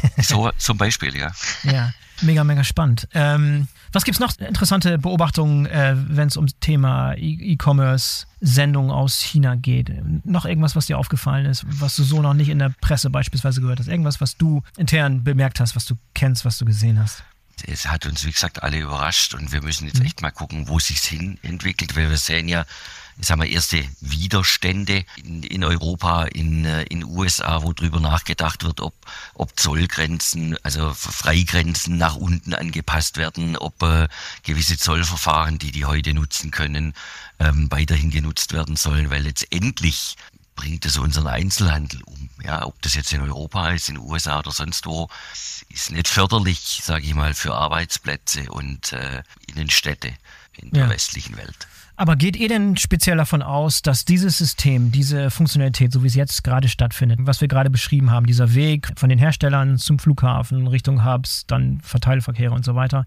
So zum Beispiel, ja. Ja, mega, mega spannend. Ähm, was gibt's noch interessante Beobachtungen, äh, wenn es ums Thema E- E-Commerce, Sendungen aus China geht? Noch irgendwas, was dir aufgefallen ist, was du so noch nicht in der Presse beispielsweise gehört hast? Irgendwas, was du intern bemerkt hast, was du kennst, was du gesehen hast? Es hat uns, wie gesagt, alle überrascht und wir müssen jetzt echt mal gucken, wo es sich hin entwickelt, weil wir sehen ja, ich sag mal, erste Widerstände in, in Europa, in in U S A, wo drüber nachgedacht wird, ob ob Zollgrenzen, also Freigrenzen nach unten angepasst werden, ob äh, gewisse Zollverfahren, die die heute nutzen können, ähm, weiterhin genutzt werden sollen, weil letztendlich bringt es unseren Einzelhandel um. Ja, ob das jetzt in Europa ist, in den U S A oder sonst wo, ist nicht förderlich, sage ich mal, für Arbeitsplätze und äh, Innenstädte in der ja. westlichen Welt. Aber geht ihr denn speziell davon aus, dass dieses System, diese Funktionalität, so wie es jetzt gerade stattfindet, was wir gerade beschrieben haben, dieser Weg von den Herstellern zum Flughafen, Richtung Hubs, dann Verteilverkehre und so weiter,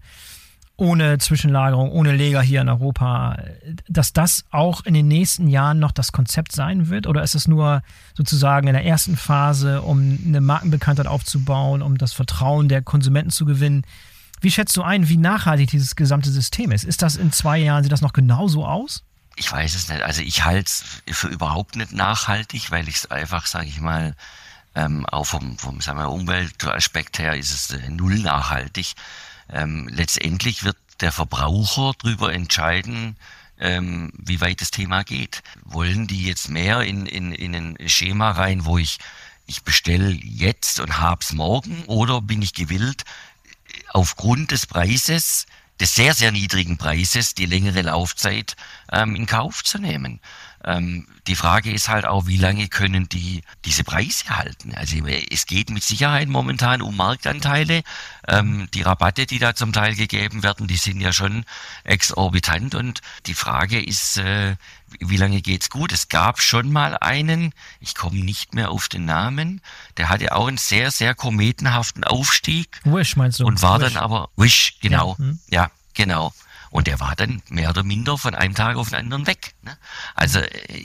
ohne Zwischenlagerung, ohne Lager hier in Europa, dass das auch in den nächsten Jahren noch das Konzept sein wird? Oder ist es nur sozusagen in der ersten Phase, um eine Markenbekanntheit aufzubauen, um das Vertrauen der Konsumenten zu gewinnen? Wie schätzt du ein, wie nachhaltig dieses gesamte System ist? Ist das in zwei Jahren, sieht das noch genauso aus? Ich weiß es nicht. Also ich halte es für überhaupt nicht nachhaltig, weil ich es einfach, sage ich mal, ähm, auch vom, vom sagen wir, Umweltaspekt her ist es äh, null nachhaltig. Ähm, letztendlich wird der Verbraucher darüber entscheiden, ähm, wie weit das Thema geht. Wollen die jetzt mehr in, in, in ein Schema rein, wo ich, ich bestelle jetzt und hab's morgen, oder bin ich gewillt, aufgrund des Preises, des sehr, sehr niedrigen Preises, die längere Laufzeit ähm, in Kauf zu nehmen. Ähm, die Frage ist halt auch, wie lange können die diese Preise halten? Also es geht mit Sicherheit momentan um Marktanteile. Ähm, die Rabatte, die da zum Teil gegeben werden, die sind ja schon exorbitant. Und die Frage ist, äh, wie lange geht's gut? Es gab schon mal einen, ich komme nicht mehr auf den Namen, der hatte auch einen sehr, sehr kometenhaften Aufstieg. Wish meinst du? Und war Wish. dann aber, Wish, genau, ja, hm. ja genau. Und der war dann mehr oder minder von einem Tag auf den anderen weg. Ne? Also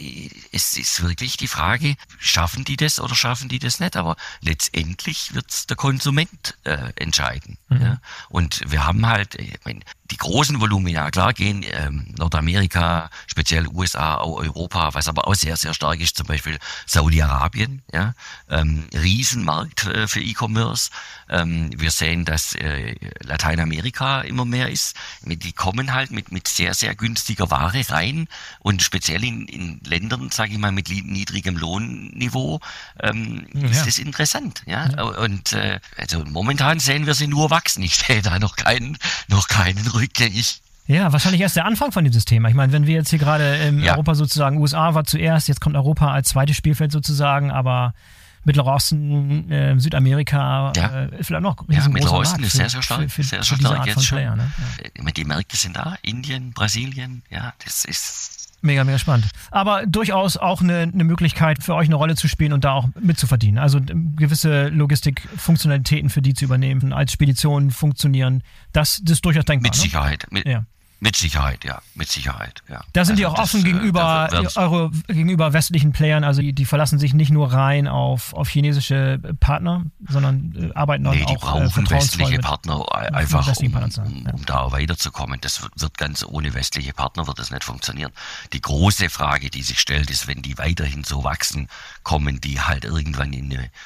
es ist wirklich die Frage, schaffen die das oder schaffen die das nicht? Aber letztendlich wird's der Konsument äh, entscheiden. Mhm. Ja? Und wir haben halt, ich meine, die großen Volumina, klar gehen ähm, Nordamerika, speziell U S A, auch Europa, was aber auch sehr, sehr stark ist, zum Beispiel Saudi-Arabien, ja, ähm, Riesenmarkt äh, für E-Commerce. Ähm, wir sehen, dass äh, Lateinamerika immer mehr ist. Die kommen halt mit mit sehr, sehr günstiger Ware rein und speziell in, in Ländern, sage ich mal, mit niedrigem Lohnniveau ähm, ja. ist das interessant. Ja, ja. Und äh, also momentan sehen wir sie nur wachsen. Ich sehe da noch keinen, noch keinen rückgängig. Ja, wahrscheinlich erst der Anfang von diesem Thema. Ich meine, wenn wir jetzt hier gerade in ja. Europa sozusagen, U S A war zuerst, jetzt kommt Europa als zweites Spielfeld sozusagen, aber Mittlerer Osten, äh, Südamerika, ja. äh, vielleicht noch ja, Mittlerer Osten ist sehr, sehr stark. Für, für, sehr, für sehr stark jetzt schon. Player, ne? ja. Die Märkte sind da, Indien, Brasilien, ja, das ist... Mega, mega spannend. Aber durchaus auch eine, eine Möglichkeit für euch eine Rolle zu spielen und da auch mitzuverdienen. Also gewisse Logistikfunktionalitäten für die zu übernehmen, als Speditionen funktionieren, das, das ist durchaus denkbar. Mit Sicherheit, ne? mit, ja. Mit Sicherheit, ja, mit Sicherheit, ja. Da sind also die auch das, offen gegenüber, äh, eure, gegenüber westlichen Playern, also die, die verlassen sich nicht nur rein auf, auf chinesische Partner, sondern äh, arbeiten nee, auch die brauchen äh, westliche Partner einfach, um, Partner um, ja. um da weiterzukommen. Das wird, wird ganz ohne westliche Partner wird das nicht funktionieren. Die große Frage, die sich stellt, ist, wenn die weiterhin so wachsen, kommen die halt irgendwann in eine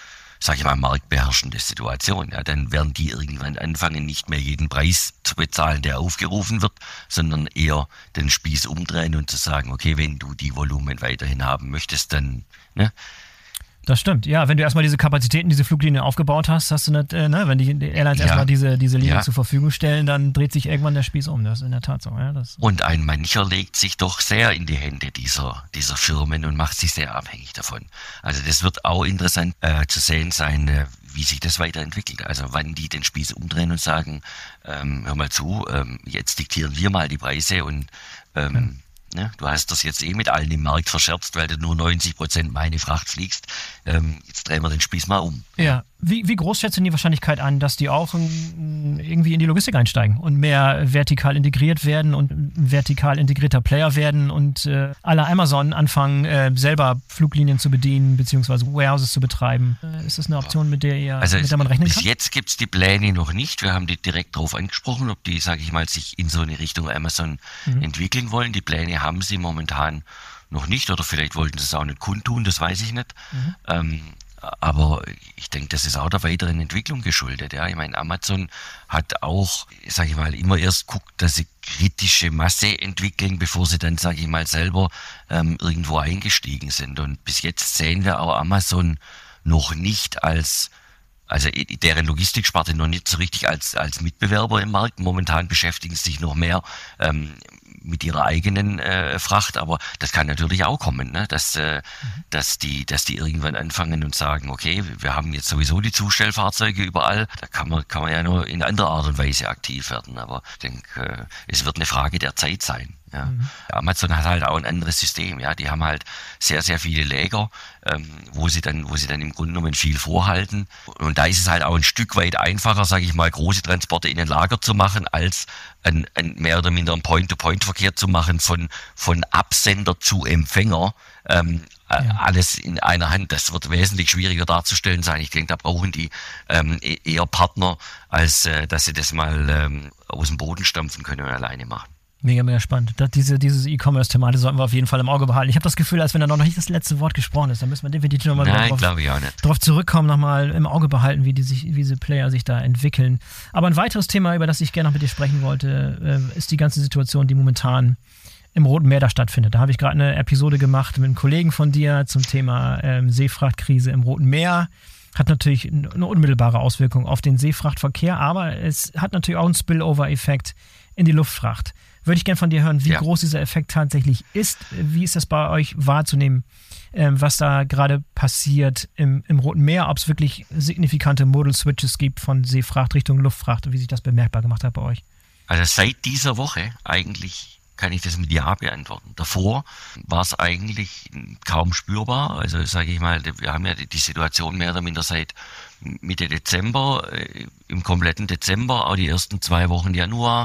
sage ich mal, marktbeherrschende Situation. Ja, dann werden die irgendwann anfangen, nicht mehr jeden Preis zu bezahlen, der aufgerufen wird, sondern eher den Spieß umdrehen und zu sagen, okay, wenn du die Volumen weiterhin haben möchtest, dann, ne? Das stimmt, ja, wenn du erstmal diese Kapazitäten, diese Fluglinie aufgebaut hast, hast du nicht, äh, ne, wenn die Airlines ja. erstmal diese, diese Linie ja. zur Verfügung stellen, dann dreht sich irgendwann der Spieß um, das ist in der Tat so. Ja, das und ein mancher legt sich doch sehr in die Hände dieser, dieser Firmen und macht sich sehr abhängig davon. Also das wird auch interessant äh, zu sehen sein, äh, wie sich das weiterentwickelt. Also wann die den Spieß umdrehen und sagen, ähm, hör mal zu, ähm, jetzt diktieren wir mal die Preise und ähm, ja. Ne, du hast das jetzt eh mit allen im Markt verscherzt, weil du nur neunzig Prozent meine Fracht fliegst. Ähm, jetzt drehen wir den Spieß mal um. Ja, wie, wie groß schätzen die Wahrscheinlichkeit an, dass die auch in, irgendwie in die Logistik einsteigen und mehr vertikal integriert werden und ein vertikal integrierter Player werden und äh, alle Amazon anfangen, äh, selber Fluglinien zu bedienen beziehungsweise Warehouses zu betreiben? Äh, ist das eine Option, mit der ihr also mit der man rechnen bis kann? Bis jetzt gibt es die Pläne noch nicht. Wir haben die direkt darauf angesprochen, ob die, sage ich mal, sich in so eine Richtung Amazon mhm. entwickeln wollen. Die Pläne haben sie momentan noch nicht oder vielleicht wollten sie es auch nicht kundtun, das weiß ich nicht. Mhm. Ähm, aber ich denke, das ist auch der weiteren Entwicklung geschuldet. Ja, ich meine, Amazon hat auch, sage ich mal, immer erst guckt, dass sie kritische Masse entwickeln, bevor sie dann, sage ich mal, selber ähm, irgendwo eingestiegen sind. Und bis jetzt sehen wir auch Amazon noch nicht als, also deren Logistiksparte noch nicht so richtig als als Mitbewerber im Markt. Momentan beschäftigen sie sich noch mehr ähm, mit ihrer eigenen äh, Fracht, aber das kann natürlich auch kommen, ne? dass äh, mhm. dass die dass die irgendwann anfangen und sagen, okay, wir haben jetzt sowieso die Zustellfahrzeuge überall, da kann man kann man ja nur in anderer Art und Weise aktiv werden, aber ich denke, äh, es wird eine Frage der Zeit sein. Ja. Mhm. Amazon hat halt auch ein anderes System, ja, die haben halt sehr, sehr viele Läger, ähm, wo sie dann, wo sie dann im Grunde genommen viel vorhalten. Und da ist es halt auch ein Stück weit einfacher, sage ich mal, große Transporte in ein Lager zu machen, als ein, ein mehr oder minder einen Point-to-Point-Verkehr zu machen von, von Absender zu Empfänger. Ähm, ja. Alles in einer Hand, das wird wesentlich schwieriger darzustellen sein. Ich denke, da brauchen die ähm, eher Partner, als äh, dass sie das mal ähm, aus dem Boden stampfen können und alleine machen. Mega, mega spannend. Das, diese diese E-Commerce-Thematik sollten wir auf jeden Fall im Auge behalten. Ich habe das Gefühl, als wenn da noch nicht das letzte Wort gesprochen ist, da müssen wir definitiv nochmal drauf, drauf zurückkommen, nochmal im Auge behalten, wie, die sich, wie diese Player sich da entwickeln. Aber ein weiteres Thema, über das ich gerne noch mit dir sprechen wollte, äh, ist die ganze Situation, die momentan im Roten Meer da stattfindet. Da habe ich gerade eine Episode gemacht mit einem Kollegen von dir zum Thema ähm, Seefrachtkrise im Roten Meer. Hat natürlich eine unmittelbare Auswirkung auf den Seefrachtverkehr, aber es hat natürlich auch einen Spillover-Effekt in die Luftfracht. Würde ich gerne von dir hören, wie ja. groß dieser Effekt tatsächlich ist. Wie ist das bei euch wahrzunehmen, ähm, was da gerade passiert im, im Roten Meer, ob es wirklich signifikante Modal-Switches gibt von Seefracht Richtung Luftfracht und wie sich das bemerkbar gemacht hat bei euch? Also seit dieser Woche eigentlich kann ich das mit Ja beantworten. Davor war es eigentlich kaum spürbar. Also sage ich mal, wir haben ja die Situation mehr oder minder seit Mitte Dezember, im kompletten Dezember, auch die ersten zwei Wochen Januar.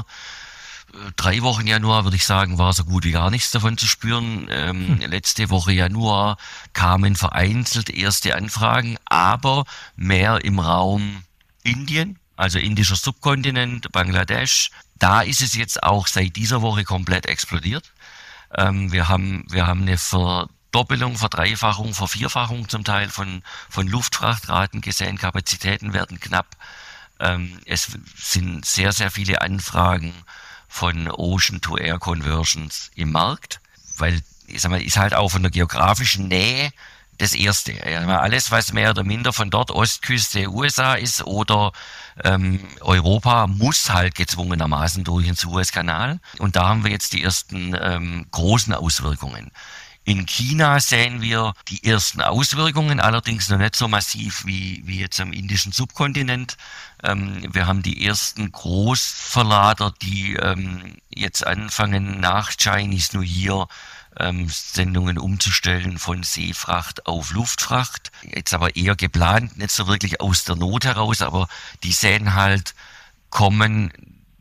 Drei Wochen Januar, würde ich sagen, war so gut wie gar nichts davon zu spüren. Ähm, hm. Letzte Woche Januar kamen vereinzelt erste Anfragen, aber mehr im Raum Indien, also indischer Subkontinent, Bangladesch. Da ist es jetzt auch seit dieser Woche komplett explodiert. Ähm, wir haben, wir haben eine Verdoppelung, Verdreifachung, Vervierfachung zum Teil von, von Luftfrachtraten gesehen. Kapazitäten werden knapp. Ähm, es sind sehr, sehr viele Anfragen von Ocean-to-Air-Conversions im Markt, weil, ich sag mal, ist halt auch von der geografischen Nähe das Erste. Alles, was mehr oder minder von dort Ostküste U S A ist oder ähm, Europa, muss halt gezwungenermaßen durch den Suezkanal. Und da haben wir jetzt die ersten ähm, großen Auswirkungen. In China sehen wir die ersten Auswirkungen, allerdings noch nicht so massiv wie, wie jetzt am indischen Subkontinent. Ähm, wir haben die ersten Großverlader, die ähm, jetzt anfangen, nach Chinese New Year ähm, Sendungen umzustellen von Seefracht auf Luftfracht. Jetzt aber eher geplant, nicht so wirklich aus der Not heraus, aber die sehen halt kommen,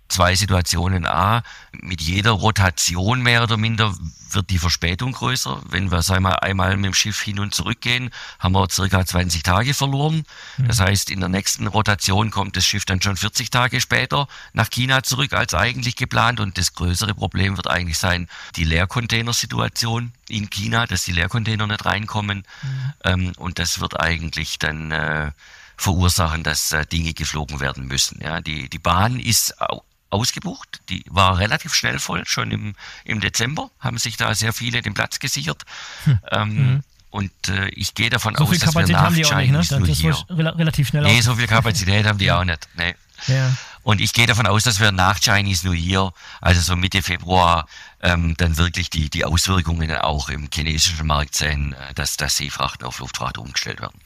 zwei Situationen. A, mit jeder Rotation mehr oder minder wird die Verspätung größer. Wenn wir sagen wir, einmal mit dem Schiff hin und zurück gehen, haben wir circa zwanzig Tage verloren. Das heißt, in der nächsten Rotation kommt das Schiff dann schon vierzig Tage später nach China zurück als eigentlich geplant. Und das größere Problem wird eigentlich sein, die Leercontainer-Situation in China, dass die Leercontainer nicht reinkommen. Mhm. Ähm, und das wird eigentlich dann äh, verursachen, dass äh, Dinge geflogen werden müssen. Ja, die, die Bahn ist au- ausgebucht, die war relativ schnell voll, schon im, im Dezember haben sich da sehr viele den Platz gesichert. Hm. Ähm, mhm. Und äh, ich gehe davon so aus, dass wir nach Chinese New Year... relativ schnell Nee, so viel Kapazität haben die auch nicht. Nee. Ja. Und ich gehe davon aus, dass wir nach Chinese New Year, also so Mitte Februar, ähm, dann wirklich die, die Auswirkungen auch im chinesischen Markt sehen, dass, dass Seefrachten auf Luftfracht umgestellt werden.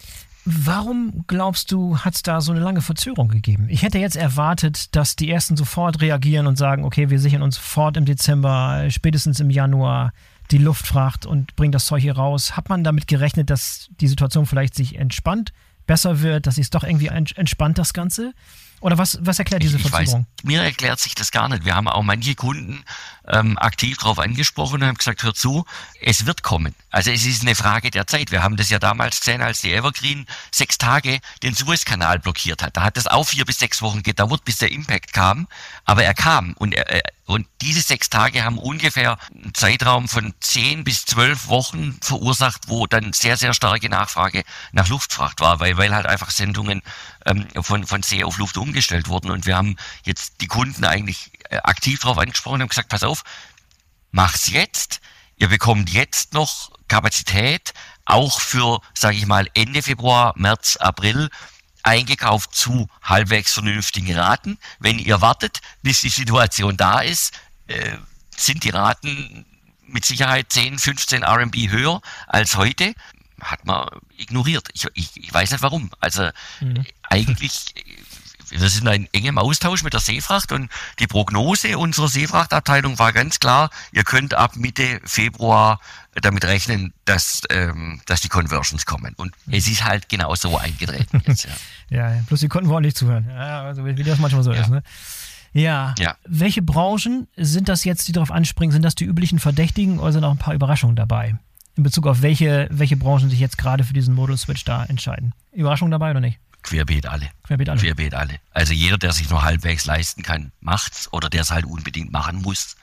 Warum glaubst du, hat es da so eine lange Verzögerung gegeben? Ich hätte jetzt erwartet, dass die Ersten sofort reagieren und sagen, okay, wir sichern uns sofort im Dezember, spätestens im Januar die Luftfracht und bringen das Zeug hier raus. Hat man damit gerechnet, dass die Situation vielleicht sich entspannt, besser wird, dass sich es doch irgendwie entspannt, das Ganze? Oder was, was erklärt diese ich, ich Verzögerung? Weiß, mir erklärt sich das gar nicht. Wir haben auch manche Kunden ähm, aktiv darauf angesprochen und haben gesagt, hör zu, es wird kommen. Also es ist eine Frage der Zeit. Wir haben das ja damals gesehen, als die Evergreen sechs Tage den Suezkanal blockiert hat. Da hat das auch vier bis sechs Wochen gedauert, bis der Impact kam. Aber er kam. Und, er, und diese sechs Tage haben ungefähr einen Zeitraum von zehn bis zwölf Wochen verursacht, wo dann sehr, sehr starke Nachfrage nach Luftfracht war, weil, weil halt einfach Sendungen ähm, von, von See auf Luft umgestellt wurden. Und wir haben jetzt die Kunden eigentlich aktiv darauf angesprochen und haben gesagt, pass auf, mach's jetzt. Ihr bekommt jetzt noch Kapazität, auch für, sage ich mal, Ende Februar, März, April, eingekauft zu halbwegs vernünftigen Raten. Wenn ihr wartet, bis die Situation da ist, äh, sind die Raten mit Sicherheit zehn, fünfzehn R M B höher als heute. Hat man ignoriert. Ich, ich, ich weiß nicht warum. Also mhm. eigentlich... Wir sind in engem Austausch mit der Seefracht und die Prognose unserer Seefrachtabteilung war ganz klar, ihr könnt ab Mitte Februar damit rechnen, dass, ähm, dass die Conversions kommen. Und es ist halt genau so eingetreten jetzt. Ja, ja, bloß die konnten wohl nicht zuhören. Ja, also wie das manchmal so ja. ist. Ne? Ja. ja. Welche Branchen sind das jetzt, die darauf anspringen? Sind das die üblichen Verdächtigen oder sind auch ein paar Überraschungen dabei? In Bezug auf welche, welche Branchen sich jetzt gerade für diesen Modus-Switch da entscheiden? Überraschungen dabei oder nicht? Querbeet alle. Querbeet alle. Querbeet alle. Also jeder, der sich nur halbwegs leisten kann, macht's oder der es halt unbedingt machen muss.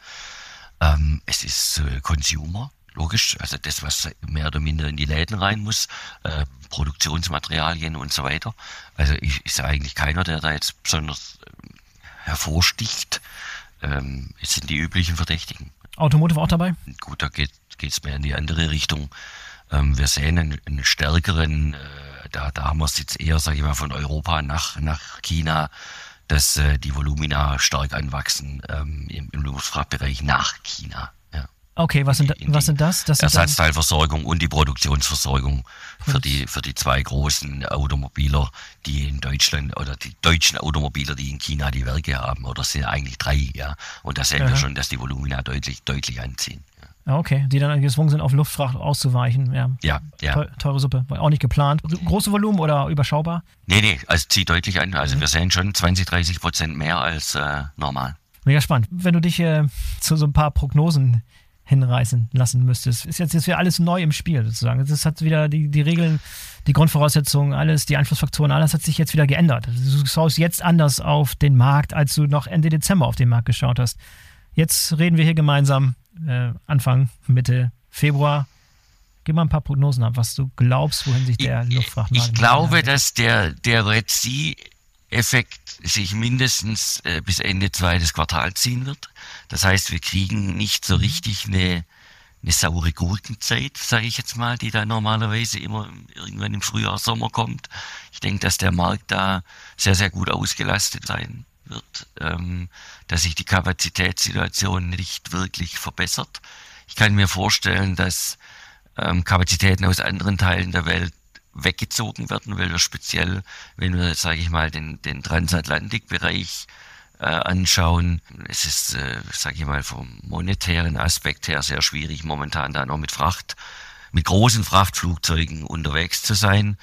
Ähm, es ist äh, Consumer, logisch, also das, was mehr oder minder in die Läden rein muss, äh, Produktionsmaterialien und so weiter. Also ich, ist ja eigentlich keiner, der da jetzt besonders äh, hervorsticht. Ähm, es sind die üblichen Verdächtigen. Automotive auch dabei? Gut, da geht es mehr in die andere Richtung. Ähm, wir sehen einen, einen stärkeren äh, Da, da haben wir es jetzt eher, sage ich mal, von Europa nach, nach China, dass äh, die Volumina stark anwachsen ähm, im, im Luftfrachtbereich nach China. Ja. Okay, was sind, was sind das? das sind Ersatzteilversorgung und die Produktionsversorgung für die, für die zwei großen Automobiler, die in Deutschland, oder die deutschen Automobiler, die in China die Werke haben, oder es sind eigentlich drei, ja. Und da sehen Aha. wir schon, dass die Volumina deutlich, deutlich anziehen. Okay, die dann gezwungen sind, auf Luftfracht auszuweichen. Ja, ja. ja. Teure Suppe, war auch nicht geplant. Große Volumen oder überschaubar? Nee, nee, also zieht deutlich an. Also mhm. wir sehen schon zwanzig, dreißig Prozent mehr als äh, normal. Mega spannend. Wenn du dich äh, zu so ein paar Prognosen hinreißen lassen müsstest, ist jetzt, jetzt wieder alles neu im Spiel sozusagen. Das hat wieder die, die Regeln, die Grundvoraussetzungen, alles, die Einflussfaktoren, alles hat sich jetzt wieder geändert. Du schaust jetzt anders auf den Markt, als du noch Ende Dezember auf den Markt geschaut hast. Jetzt reden wir hier gemeinsam Äh, Anfang, Mitte Februar. Gib mal ein paar Prognosen ab, was du glaubst, wohin sich der ich, Luftfrachtmarkt... Ich glaube, dass der, der Red Sea-Effekt sich mindestens äh, bis Ende zweites Quartal ziehen wird. Das heißt, wir kriegen nicht so richtig eine, eine saure Gurkenzeit, sage ich jetzt mal, die da normalerweise immer irgendwann im Frühjahr, Sommer kommt. Ich denke, dass der Markt da sehr, sehr gut ausgelastet sein wird, ähm, dass sich die Kapazitätssituation nicht wirklich verbessert. Ich kann mir vorstellen, dass ähm, Kapazitäten aus anderen Teilen der Welt weggezogen werden, weil wir speziell, wenn wir, sage ich mal, den, den Transatlantikbereich äh, anschauen, es ist, äh, sage ich mal, vom monetären Aspekt her sehr schwierig, momentan da noch mit Fracht, mit großen Frachtflugzeugen unterwegs zu sein.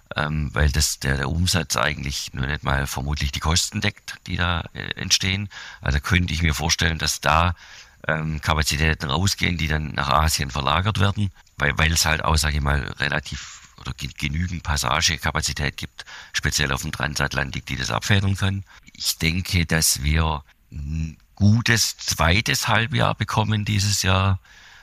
ähm, weil das der, der Umsatz eigentlich nur nicht mal vermutlich die Kosten deckt, die da äh, entstehen. Also könnte ich mir vorstellen, dass da ähm, Kapazitäten rausgehen, die dann nach Asien verlagert werden, weil, weil es halt auch, sage ich mal, relativ oder genügend Passagekapazität gibt, speziell auf dem Transatlantik, die das abfedern können. Ich denke, dass wir ein gutes zweites Halbjahr bekommen dieses Jahr,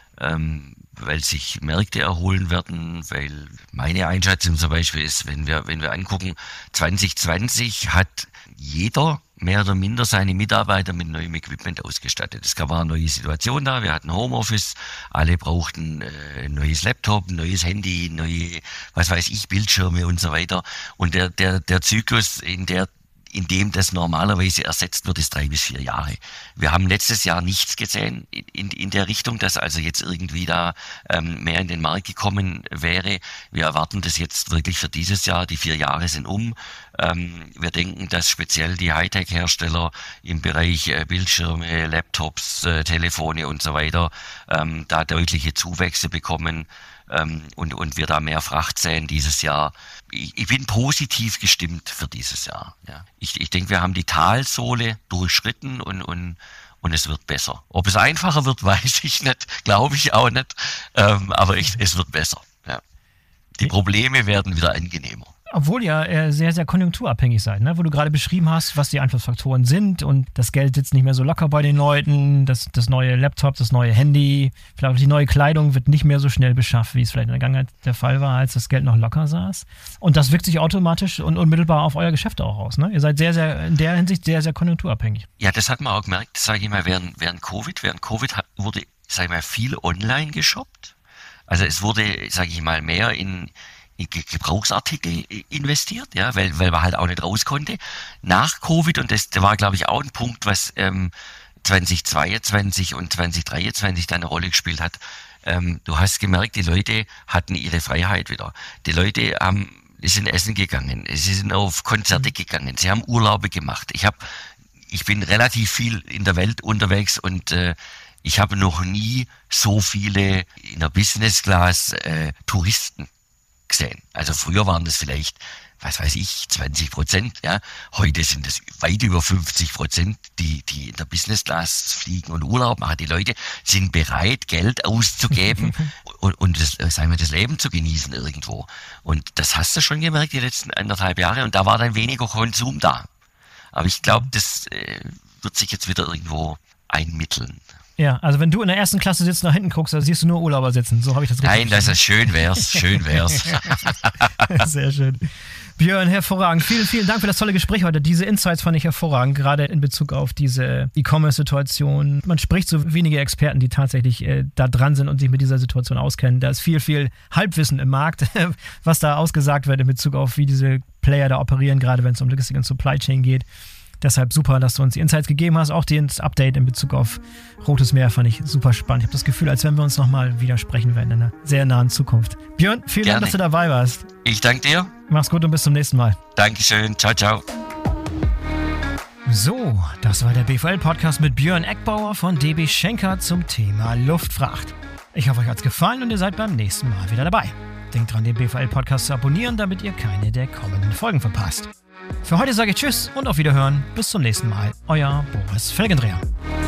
ähm, weil sich Märkte erholen werden, weil meine Einschätzung zum Beispiel ist, wenn wir, wenn wir angucken, zwanzig zwanzig hat jeder mehr oder minder seine Mitarbeiter mit neuem Equipment ausgestattet. Es war eine neue Situation da, wir hatten Homeoffice, alle brauchten äh, ein neues Laptop, ein neues Handy, neue, was weiß ich, Bildschirme und so weiter. Und der, der, der Zyklus, in der in dem das normalerweise ersetzt wird, ist drei bis vier Jahre. Wir haben letztes Jahr nichts gesehen in, in, in der Richtung, dass also jetzt irgendwie da ähm, mehr in den Markt gekommen wäre. Wir erwarten das jetzt wirklich für dieses Jahr. Die vier Jahre sind um. Ähm, wir denken, dass speziell die Hightech-Hersteller im Bereich äh, Bildschirme, Laptops, äh, Telefone und so weiter ähm, da deutliche Zuwächse bekommen. Ähm, und, und wir da mehr Fracht sehen dieses Jahr. Ich, ich bin positiv gestimmt für dieses Jahr. Ja. Ich, ich denke, wir haben die Talsohle durchschritten und, und, und es wird besser. Ob es einfacher wird, weiß ich nicht, glaube ich auch nicht, ähm, aber ich, es wird besser. Ja. Die Probleme werden wieder angenehmer. Obwohl ja äh, sehr, sehr konjunkturabhängig seid, ne? Wo du gerade beschrieben hast, was die Einflussfaktoren sind und das Geld sitzt nicht mehr so locker bei den Leuten, das, das neue Laptop, das neue Handy, vielleicht auch die neue Kleidung wird nicht mehr so schnell beschafft, wie es vielleicht in der Vergangenheit der Fall war, als das Geld noch locker saß. Und das wirkt sich automatisch und unmittelbar auf euer Geschäft auch aus, ne? Ihr seid sehr, sehr, in der Hinsicht sehr, sehr konjunkturabhängig. Ja, das hat man auch gemerkt, sage ich mal, während, während Covid, während Covid hat, wurde, sage ich mal, viel online geshoppt. Also es wurde, sage ich mal, mehr in Gebrauchsartikel investiert, ja, weil, weil man halt auch nicht raus konnte. Nach Covid, und das, das war, glaube ich, auch ein Punkt, was ähm, zwanzig zweiundzwanzig und zwanzig dreiundzwanzig da eine Rolle gespielt hat. Ähm, du hast gemerkt, die Leute hatten ihre Freiheit wieder. Die Leute haben, die sind essen gegangen, sie sind auf Konzerte gegangen, sie haben Urlaube gemacht. Ich habe, ich bin relativ viel in der Welt unterwegs und äh, ich habe noch nie so viele in der Business Class äh, Touristen gesehen. Also früher waren das vielleicht, was weiß ich, zwanzig Prozent, ja. Heute sind es weit über fünfzig Prozent, die, die in der Business Class fliegen und Urlaub machen. Die Leute sind bereit, Geld auszugeben und, und das, sagen wir, das Leben zu genießen irgendwo. Und das hast du schon gemerkt, die letzten anderthalb Jahre, und da war dann weniger Konsum da. Aber ich glaube, das äh, wird sich jetzt wieder irgendwo einmitteln. Ja, also wenn du in der ersten Klasse sitzt, nach hinten guckst, da siehst du nur Urlauber sitzen. So habe ich das richtig Nein, das ist schön wär's, schön wär's. Sehr schön. Björn, hervorragend. Vielen, vielen Dank für das tolle Gespräch heute. Diese Insights fand ich hervorragend, gerade in Bezug auf diese E-Commerce-Situation. Man spricht so wenige Experten, die tatsächlich äh, da dran sind und sich mit dieser Situation auskennen. Da ist viel, viel Halbwissen im Markt, was da ausgesagt wird in Bezug auf, wie diese Player da operieren, gerade wenn es um Logistik und Supply Chain geht. Deshalb super, dass du uns die Insights gegeben hast. Auch das Update in Bezug auf Rotes Meer fand ich super spannend. Ich habe das Gefühl, als wenn wir uns nochmal wieder sprechen werden in einer sehr nahen Zukunft. Björn, vielen Gerne. Dank, dass du dabei warst. Ich danke dir. Mach's gut und bis zum nächsten Mal. Dankeschön. Ciao, ciao. So, das war der B V L-Podcast mit Björn Eckbauer von D B Schenker zum Thema Luftfracht. Ich hoffe, euch hat's gefallen und ihr seid beim nächsten Mal wieder dabei. Denkt dran, den B V L-Podcast zu abonnieren, damit ihr keine der kommenden Folgen verpasst. Für heute sage ich Tschüss und auf Wiederhören. Bis zum nächsten Mal. Euer Boris Felgendreher.